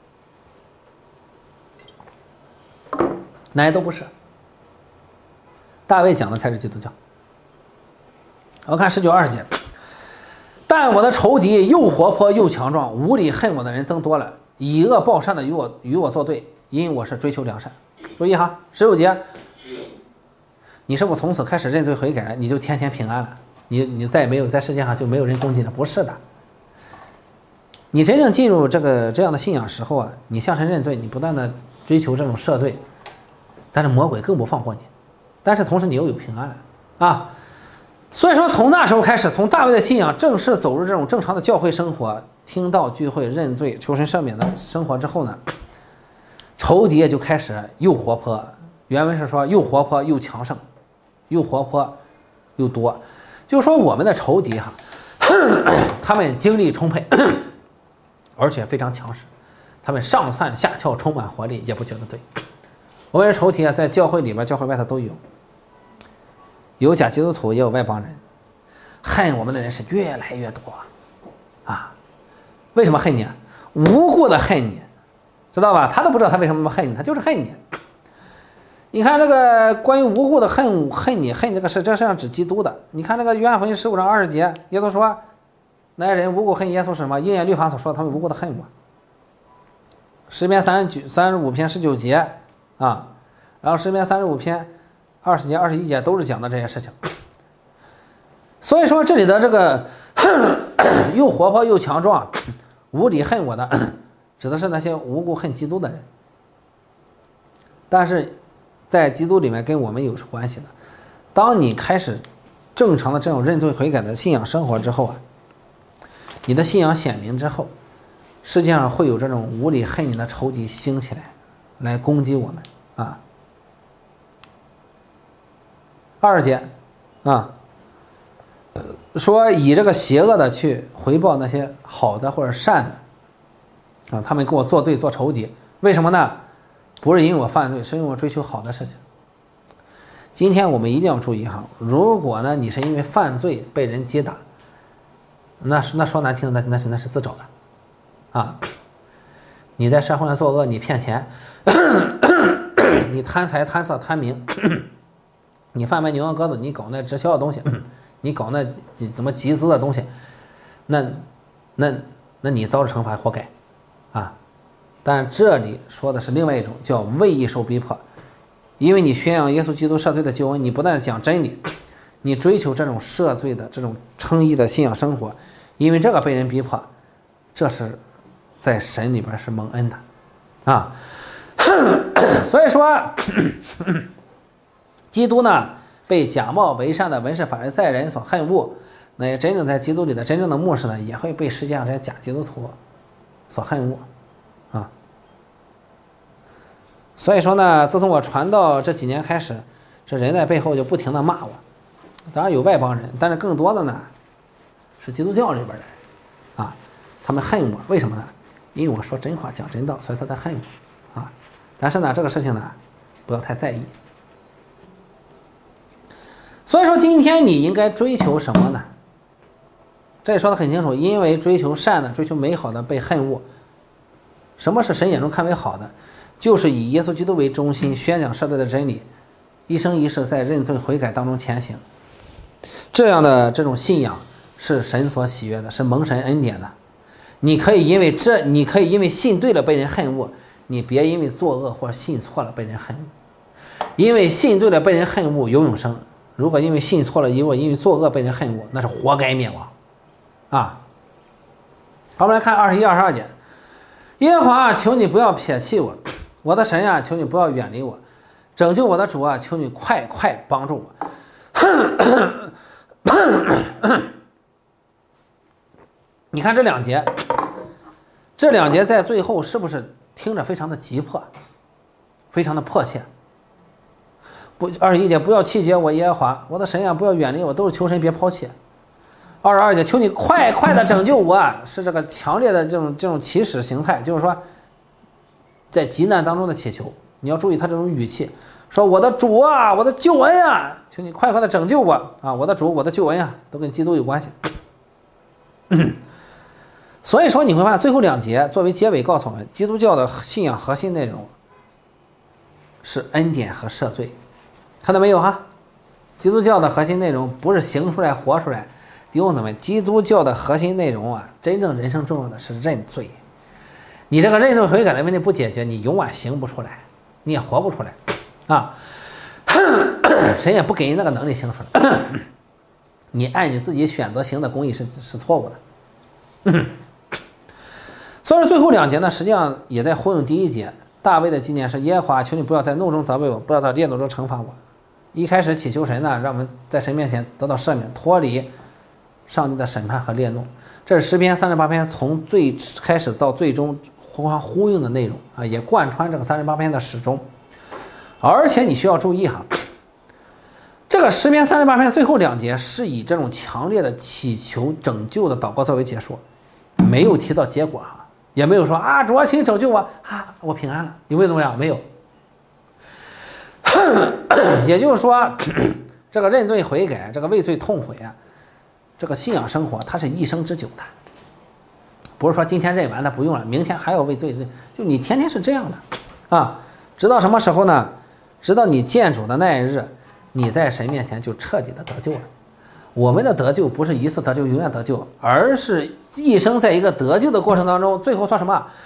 哪些都不是。大卫讲的才是基督教。我看19、20节，但我的仇敌又活泼又强壮，无理恨我的人增多了，以恶报善的与我作对，因我是追求良善。注意哈，19节，你是不是从此开始认罪悔改，你就天天平安了？你再也没有在世界上就没有人攻击了？不是的。你真正进入这样的信仰时候啊，你向神认罪，你不断的追求这种赦罪，但是魔鬼更不放过你，但是同时你又有平安了啊。所以说从那时候开始，从大卫的信仰正式走入这种正常的教会生活，听到聚会认罪求神赦免的生活之后呢，仇敌也就开始又活泼，原文是说又活泼又强盛，又活泼又多，就是说我们的仇敌哈，他们精力充沛而且非常强势，他们上蹿下跳，充满活力，也不觉得对。我们的仇敌啊，在教会里边、教会外头都有假基督徒，也有外邦人。恨我们的人是越来越多啊！为什么恨你？无故的恨你，知道吧？他都不知道他为什么恨你，他就是恨你。你看这个关于无故的恨你这个事，这实际上指基督的。你看这个约翰福音15章20节，耶稣说。那人无故恨耶稣是什么？应验律法所说的，他们无故的恨我。诗篇35篇19节啊，然后诗篇35篇20节、21节都是讲的这些事情。所以说这里的这个又活泼又强壮、无理恨我的，指的是那些无故恨基督的人。但是在基督里面跟我们有关系的。当你开始正常的这种认罪悔改的信仰生活之后啊，你的信仰显明之后，世界上会有这种无理恨你的仇敌兴起来攻击我们啊。20节啊，说以这个邪恶的去回报那些好的或者善的啊，他们跟我作对做仇敌，为什么呢？不是因为我犯罪，是因为我追求好的事情。 今天我们一定要注意哈，如果呢你是因为犯罪被人击打，那说难听的那是自找的，啊，你在社会上作恶，你骗钱，你贪财贪色贪名，你贩卖牛羊鸽子，你搞那直销的东西，你搞那怎么集资的东西，那你遭着惩罚活该，啊，但这里说的是另外一种叫为义受逼迫。因为你宣扬耶稣基督赦罪的救恩，你不但讲真理，你追求这种赦罪的这种称义的信仰生活，因为这个被人逼迫，这是在神里边是蒙恩的，啊，所以说，基督呢被假冒为善的文士法利赛人所恨恶，那真正在基督里的真正的牧师呢，也会被世界上这些假基督徒所恨恶，啊。所以说呢，自从我传道这几年开始，这人在背后就不停的骂我，当然有外邦人，但是更多的呢是基督教里边的人，啊，他们恨我，为什么呢？因为我说真话讲真道，所以他在恨我，啊，但是呢这个事情呢不要太在意。所以说今天你应该追求什么呢？这里说的很清楚，因为追求善的、追求美好的被恨恶。什么是神眼中看为好的？就是以耶稣基督为中心，宣讲赦罪的真理，一生一世在认罪悔改当中前行。这样的这种信仰是神所喜悦的，是蒙神恩典的。你可以因为信对了被人恨恶，你别因为作恶或者信错了被人恨恶。因为信对了被人恨恶有永生，如果因为信错了，因为作恶被人恨恶，那是活该灭亡。啊，好，我们来看21、22节。耶和华，求你不要撇弃我，我的神呀，求你不要远离我，拯救我的主啊，求你快快帮助我。你看这两节在最后是不是听着非常的急迫，非常的迫切？不，21节不要弃绝我耶和华，我的神呀，不要远离我，都是求神别抛弃。22节，求你快快的拯救我，是这个强烈的这种祈使形态，就是说在急难当中的祈求。你要注意他这种语气，说我的主啊，我的救恩啊，求你快快的拯救我啊，我的主，我的救恩啊，都跟基督有关系。所以说你会发现最后两节作为结尾告诉我们，基督教的信仰核心内容是恩典和赦罪，看到没有哈？基督教的核心内容不是行出来活出来。弟兄姊妹，基督教的核心内容啊，真正人生重要的是认罪。你这个认罪悔改的问题不解决，你永远行不出来，你也活不出来啊！神也不给你那个能力行出来。你按你自己选择行的公义是错误的。所以说最后两节呢，实际上也在呼应第一节。大卫的纪念是耶和华，求你不要在怒中责备我，不要在烈怒中惩罚我。一开始祈求神呢，让我们在神面前得到赦免，脱离上帝的审判和烈怒。这是诗篇38篇从最开始到最终互相呼应的内容啊，也贯穿这个38篇的始终。而且你需要注意哈，这个诗篇38篇最后两节是以这种强烈的祈求拯救的祷告作为结束，没有提到结果哈，也没有说啊主啊请拯救我啊我平安了，有没有这么样？没有。也就是说，这个认罪悔改，这个为罪痛悔啊，这个信仰生活它是一生之久的，不是说今天认完了不用了，明天还要为罪，就你天天是这样的啊，直到什么时候呢？直到你见主的那一日，你在神面前就彻底的得救了。我们的得救不是一次得救永远得救，而是一生在一个得救的过程当中，最后说什么？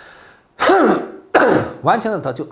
完全的得救。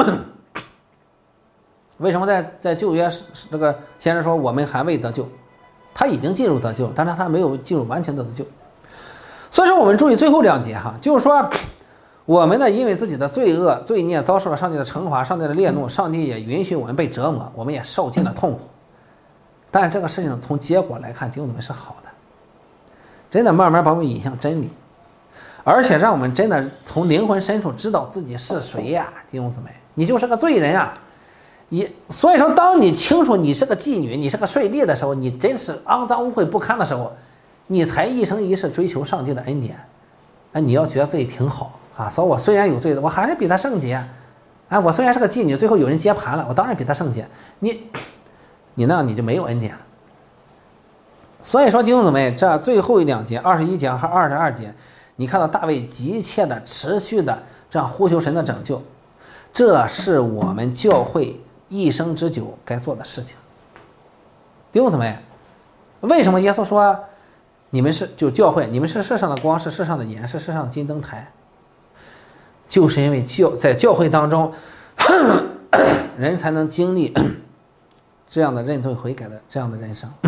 为什么在旧约这个先生说我们还未得救？他已经进入得救，但是他没有进入完全的得救。所以说我们注意最后两节哈，就是说我们呢因为自己的罪恶罪孽遭受了上帝的惩罚，上帝的烈怒，上帝也允许我们被折磨，我们也受尽了痛苦。但是这个事情从结果来看，弟兄姊妹是好的，真的慢慢把我们引向真理，而且让我们真的从灵魂深处知道自己是谁呀，弟兄姊妹，你就是个罪人呀。所以说当你清楚你是个妓女，你是个税吏的时候，你真是肮脏污秽不堪的时候，你才一生一世追求上帝的恩典。你要觉得自己挺好啊，说我虽然有罪的，我还是比他圣洁。我虽然是个妓女，最后有人接盘了，我当然比他圣洁。 你那样你就没有恩典了。所以说弟兄姊妹，这最后2节21节和22节，你看到大卫急切的持续的这样呼求神的拯救，这是我们教会一生之久该做的事情。弟兄姊妹，为什么耶稣说你们是就教会，你们是世上的光，是世上的盐，是世上的金灯台？就是因为在教会当中人才能经历这样的认罪悔改的这样的人生。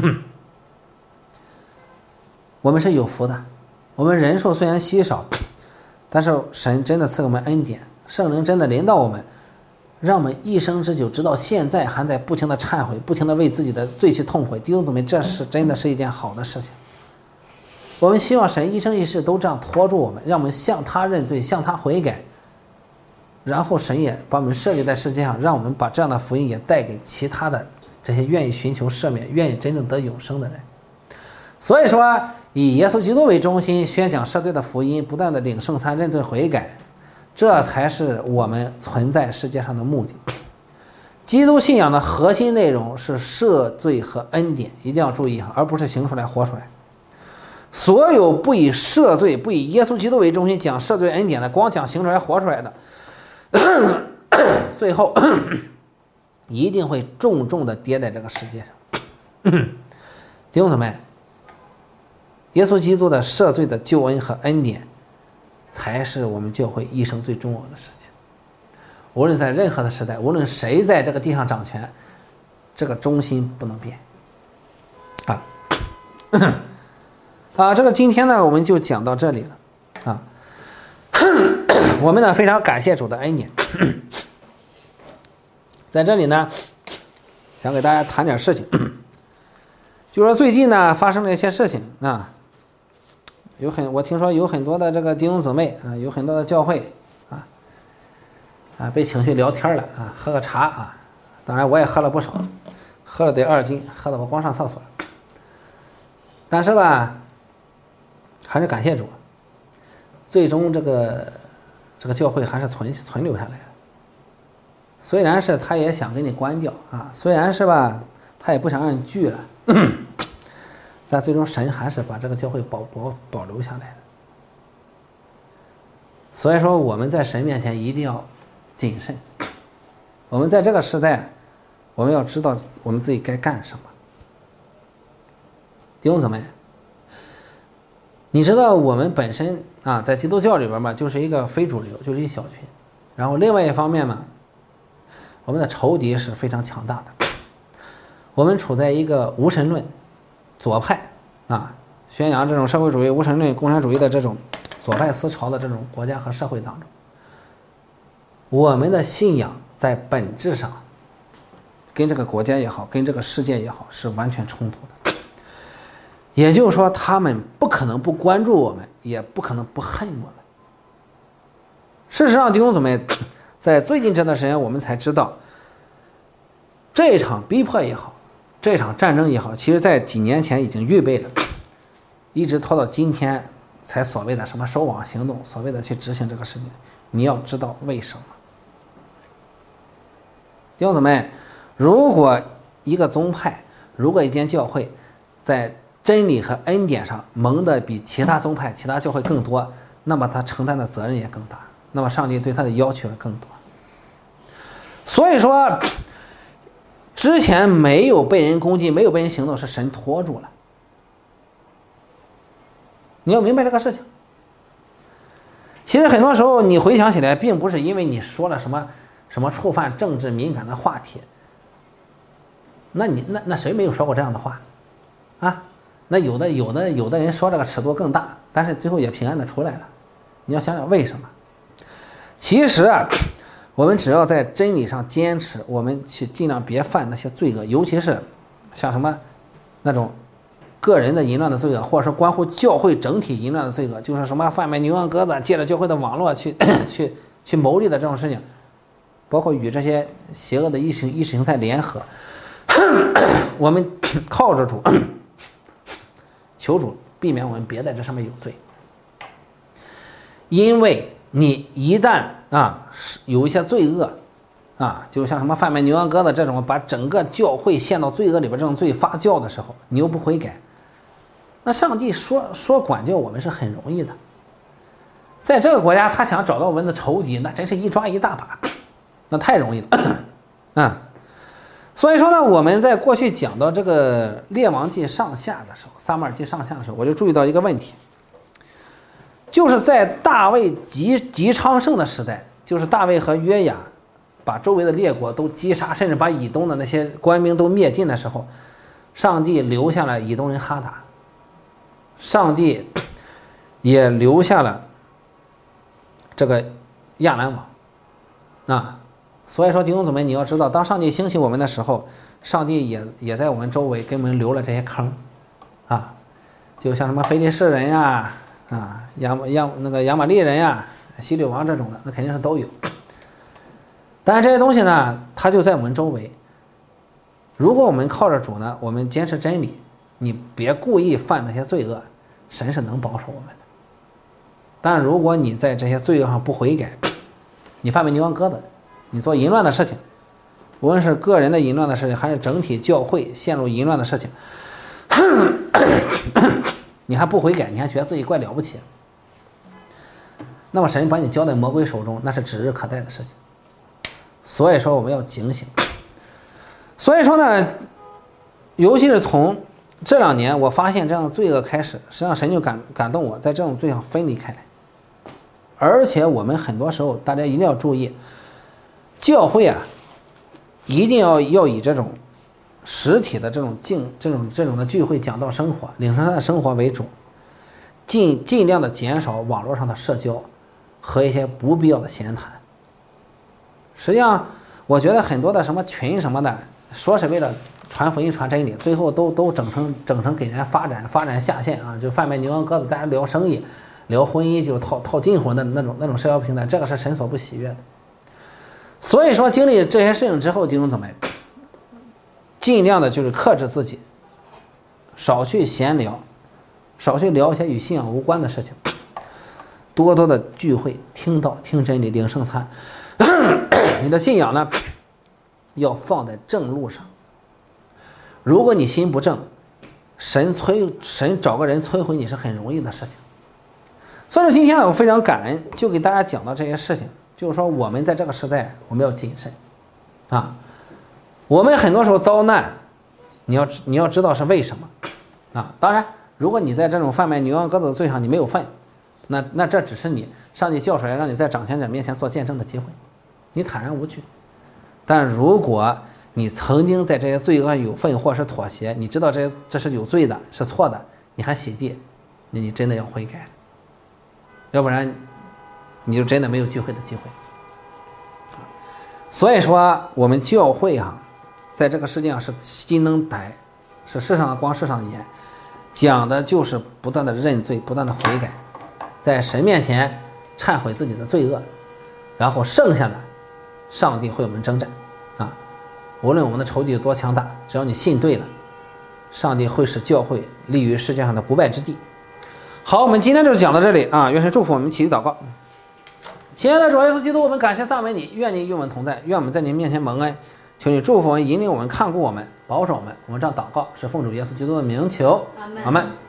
我们是有福的，我们人数虽然稀少，但是神真的赐给我们恩典，圣灵真的临到我们，让我们一生之久直到现在还在不停的忏悔，不停的为自己的罪去痛悔。弟兄姊妹，这是真的是一件好的事情。我们希望神一生一世都这样拖住我们，让我们向他认罪，向他悔改，然后神也把我们设立在世界上，让我们把这样的福音也带给其他的这些愿意寻求赦免，愿意真正得永生的人。所以说以耶稣基督为中心，宣讲赦罪的福音，不断的领圣餐，认罪悔改，这才是我们存在世界上的目的。基督信仰的核心内容是赦罪和恩典，一定要注意，而不是行出来活出来。所有不以赦罪，不以耶稣基督为中心讲赦罪恩典的，光讲行出来活出来的，最后一定会重重的跌在这个世界上。弟兄姊妹，耶稣基督的赦罪的救恩和恩典才是我们教会一生最重要的事情。无论在任何的时代，无论谁在这个地上掌权，这个中心不能变这个今天呢我们就讲到这里了我们呢非常感谢主的恩典。在这里呢想给大家谈点事情，就说最近呢发生了一些事情我听说有很多的这个弟兄姊妹有很多的教会被请去聊天了喝个茶当然我也喝了不少，喝了得2斤，喝得我光上厕所。但是吧，还是感谢主，最终这个教会还是存留下来了。虽然是他也想给你关掉虽然是吧，他也不想让你聚了，但最终神还是把这个教会保留下来了。所以说我们在神面前一定要谨慎，我们在这个时代，我们要知道我们自己该干什么。弟兄姊妹，你知道我们本身在基督教里边嘛，就是一个非主流，就是一小群。然后另外一方面嘛，我们的仇敌是非常强大的。我们处在一个无神论左派宣扬这种社会主义、无神论、共产主义的这种左派思潮的这种国家和社会当中，我们的信仰在本质上跟这个国家也好，跟这个世界也好是完全冲突的。也就是说，他们不可能不关注我们，也不可能不恨我们。事实上，弟兄姊妹，在最近这段时间，我们才知道，这一场逼迫也好，这场战争也好，其实在几年前已经预备了，一直拖到今天才所谓的什么收网行动，所谓的去执行这个事情。你要知道为什么。弟兄姊妹，如果一个宗派，如果一间教会在真理和恩典上蒙的比其他宗派、其他教会更多，那么他承担的责任也更大，那么上帝对他的要求也更多。所以说，之前没有被人攻击，没有被人行动，是神拖住了。你要明白这个事情。其实很多时候你回想起来，并不是因为你说了什么触犯政治敏感的话题，那谁没有说过这样的话那有的人说这个尺度更大，但是最后也平安的出来了。你要想想为什么？其实我们只要在真理上坚持，我们去尽量别犯那些罪恶，尤其是像什么那种个人的淫乱的罪恶，或者说关乎教会整体淫乱的罪恶，就是什么贩卖牛羊鸽子，借着教会的网络去牟利的这种事情，包括与这些邪恶的意识形态联合，我们靠着主，求主避免我们别在这上面有罪。因为你一旦有一些罪恶啊，就像什么贩卖牛羊鸽子这种把整个教会陷到罪恶里边这种罪发酵的时候，你又不悔改，那上帝说管教我们是很容易的。在这个国家，他想找到我们的仇敌，那真是一抓一大把，那太容易了啊。所以说呢，我们在过去讲到这个《列王记》上下的时候，撒母耳记上下的时候，我就注意到一个问题，就是在大卫极昌盛的时代，就是大卫和约雅把周围的列国都击杀，甚至把以东的那些官兵都灭尽的时候，上帝留下了以东人哈达，上帝也留下了这个亚兰王啊。所以说弟兄姊妹，你要知道，当上帝兴起我们的时候，上帝也在我们周围给我们留了这些坑啊，就像什么非利士人呀亚玛利人呀、希律王这种的，那肯定是都有。但是这些东西呢，它就在我们周围。如果我们靠着主呢，我们坚持真理，你别故意犯那些罪恶，神是能保守我们的。但如果你在这些罪恶上不悔改，你贩卖牛羊鸽子，你做淫乱的事情，无论是个人的淫乱的事情，还是整体教会陷入淫乱的事情，你还不悔改，你还觉得自己怪了不起，那么神把你交在魔鬼手中，那是指日可待的事情。所以说我们要警醒。所以说呢，尤其是从这2年我发现这样的罪恶开始，实际上神就感动我在这种罪上分离开来。而且我们很多时候大家一定要注意，教会啊一定要以这种实体的这种的聚会讲道生活、领圣餐的生活为主，尽量的减少网络上的社交和一些不必要的闲谈。实际上我觉得很多的什么群什么的，说是为了传福音传真理，最后都整成给人发展下线啊，就贩卖牛羊鸽子，大家聊生意聊婚姻，就套近乎的那种社交平台，这个是神所不喜悦的。所以说经历这些事情之后，弟兄姊妹尽量的就是克制自己，少去闲聊，少去聊一些与信仰无关的事情，多多的聚会听道听真理领圣餐。你的信仰呢要放在正路上。如果你心不正，神找个人摧毁你是很容易的事情。所以说今天我非常感恩，就给大家讲到这些事情，就是说我们在这个时代我们要谨慎啊。我们很多时候遭难，你要知道是为什么啊。当然如果你在这种贩卖牛羊鸽子的罪上你没有份，那这只是你上帝叫出来让你在掌权者面前做见证的机会，你坦然无惧。但如果你曾经在这些罪恶上有份或是妥协，你知道这是有罪的，是错的，你还洗地，你真的要悔改，要不然你就真的没有聚会的机会。所以说我们教会啊，在这个世界上是金灯台，是世上的光世上的盐，讲的就是不断的认罪，不断的悔改，在神面前忏悔自己的罪恶，然后剩下的上帝会我们征战啊。无论我们的仇敌有多强大，只要你信对了，上帝会使教会立于世界上的不败之地。好，我们今天就讲到这里啊，愿神祝福我们，一起祷告。亲爱的主耶稣基督，我们感谢赞美你，愿你与我们同在，愿我们在你面前蒙恩，求你祝福我们，引领我们，看顾我们，保守我们。我们这样祷告是奉主耶稣基督的名求，阿们。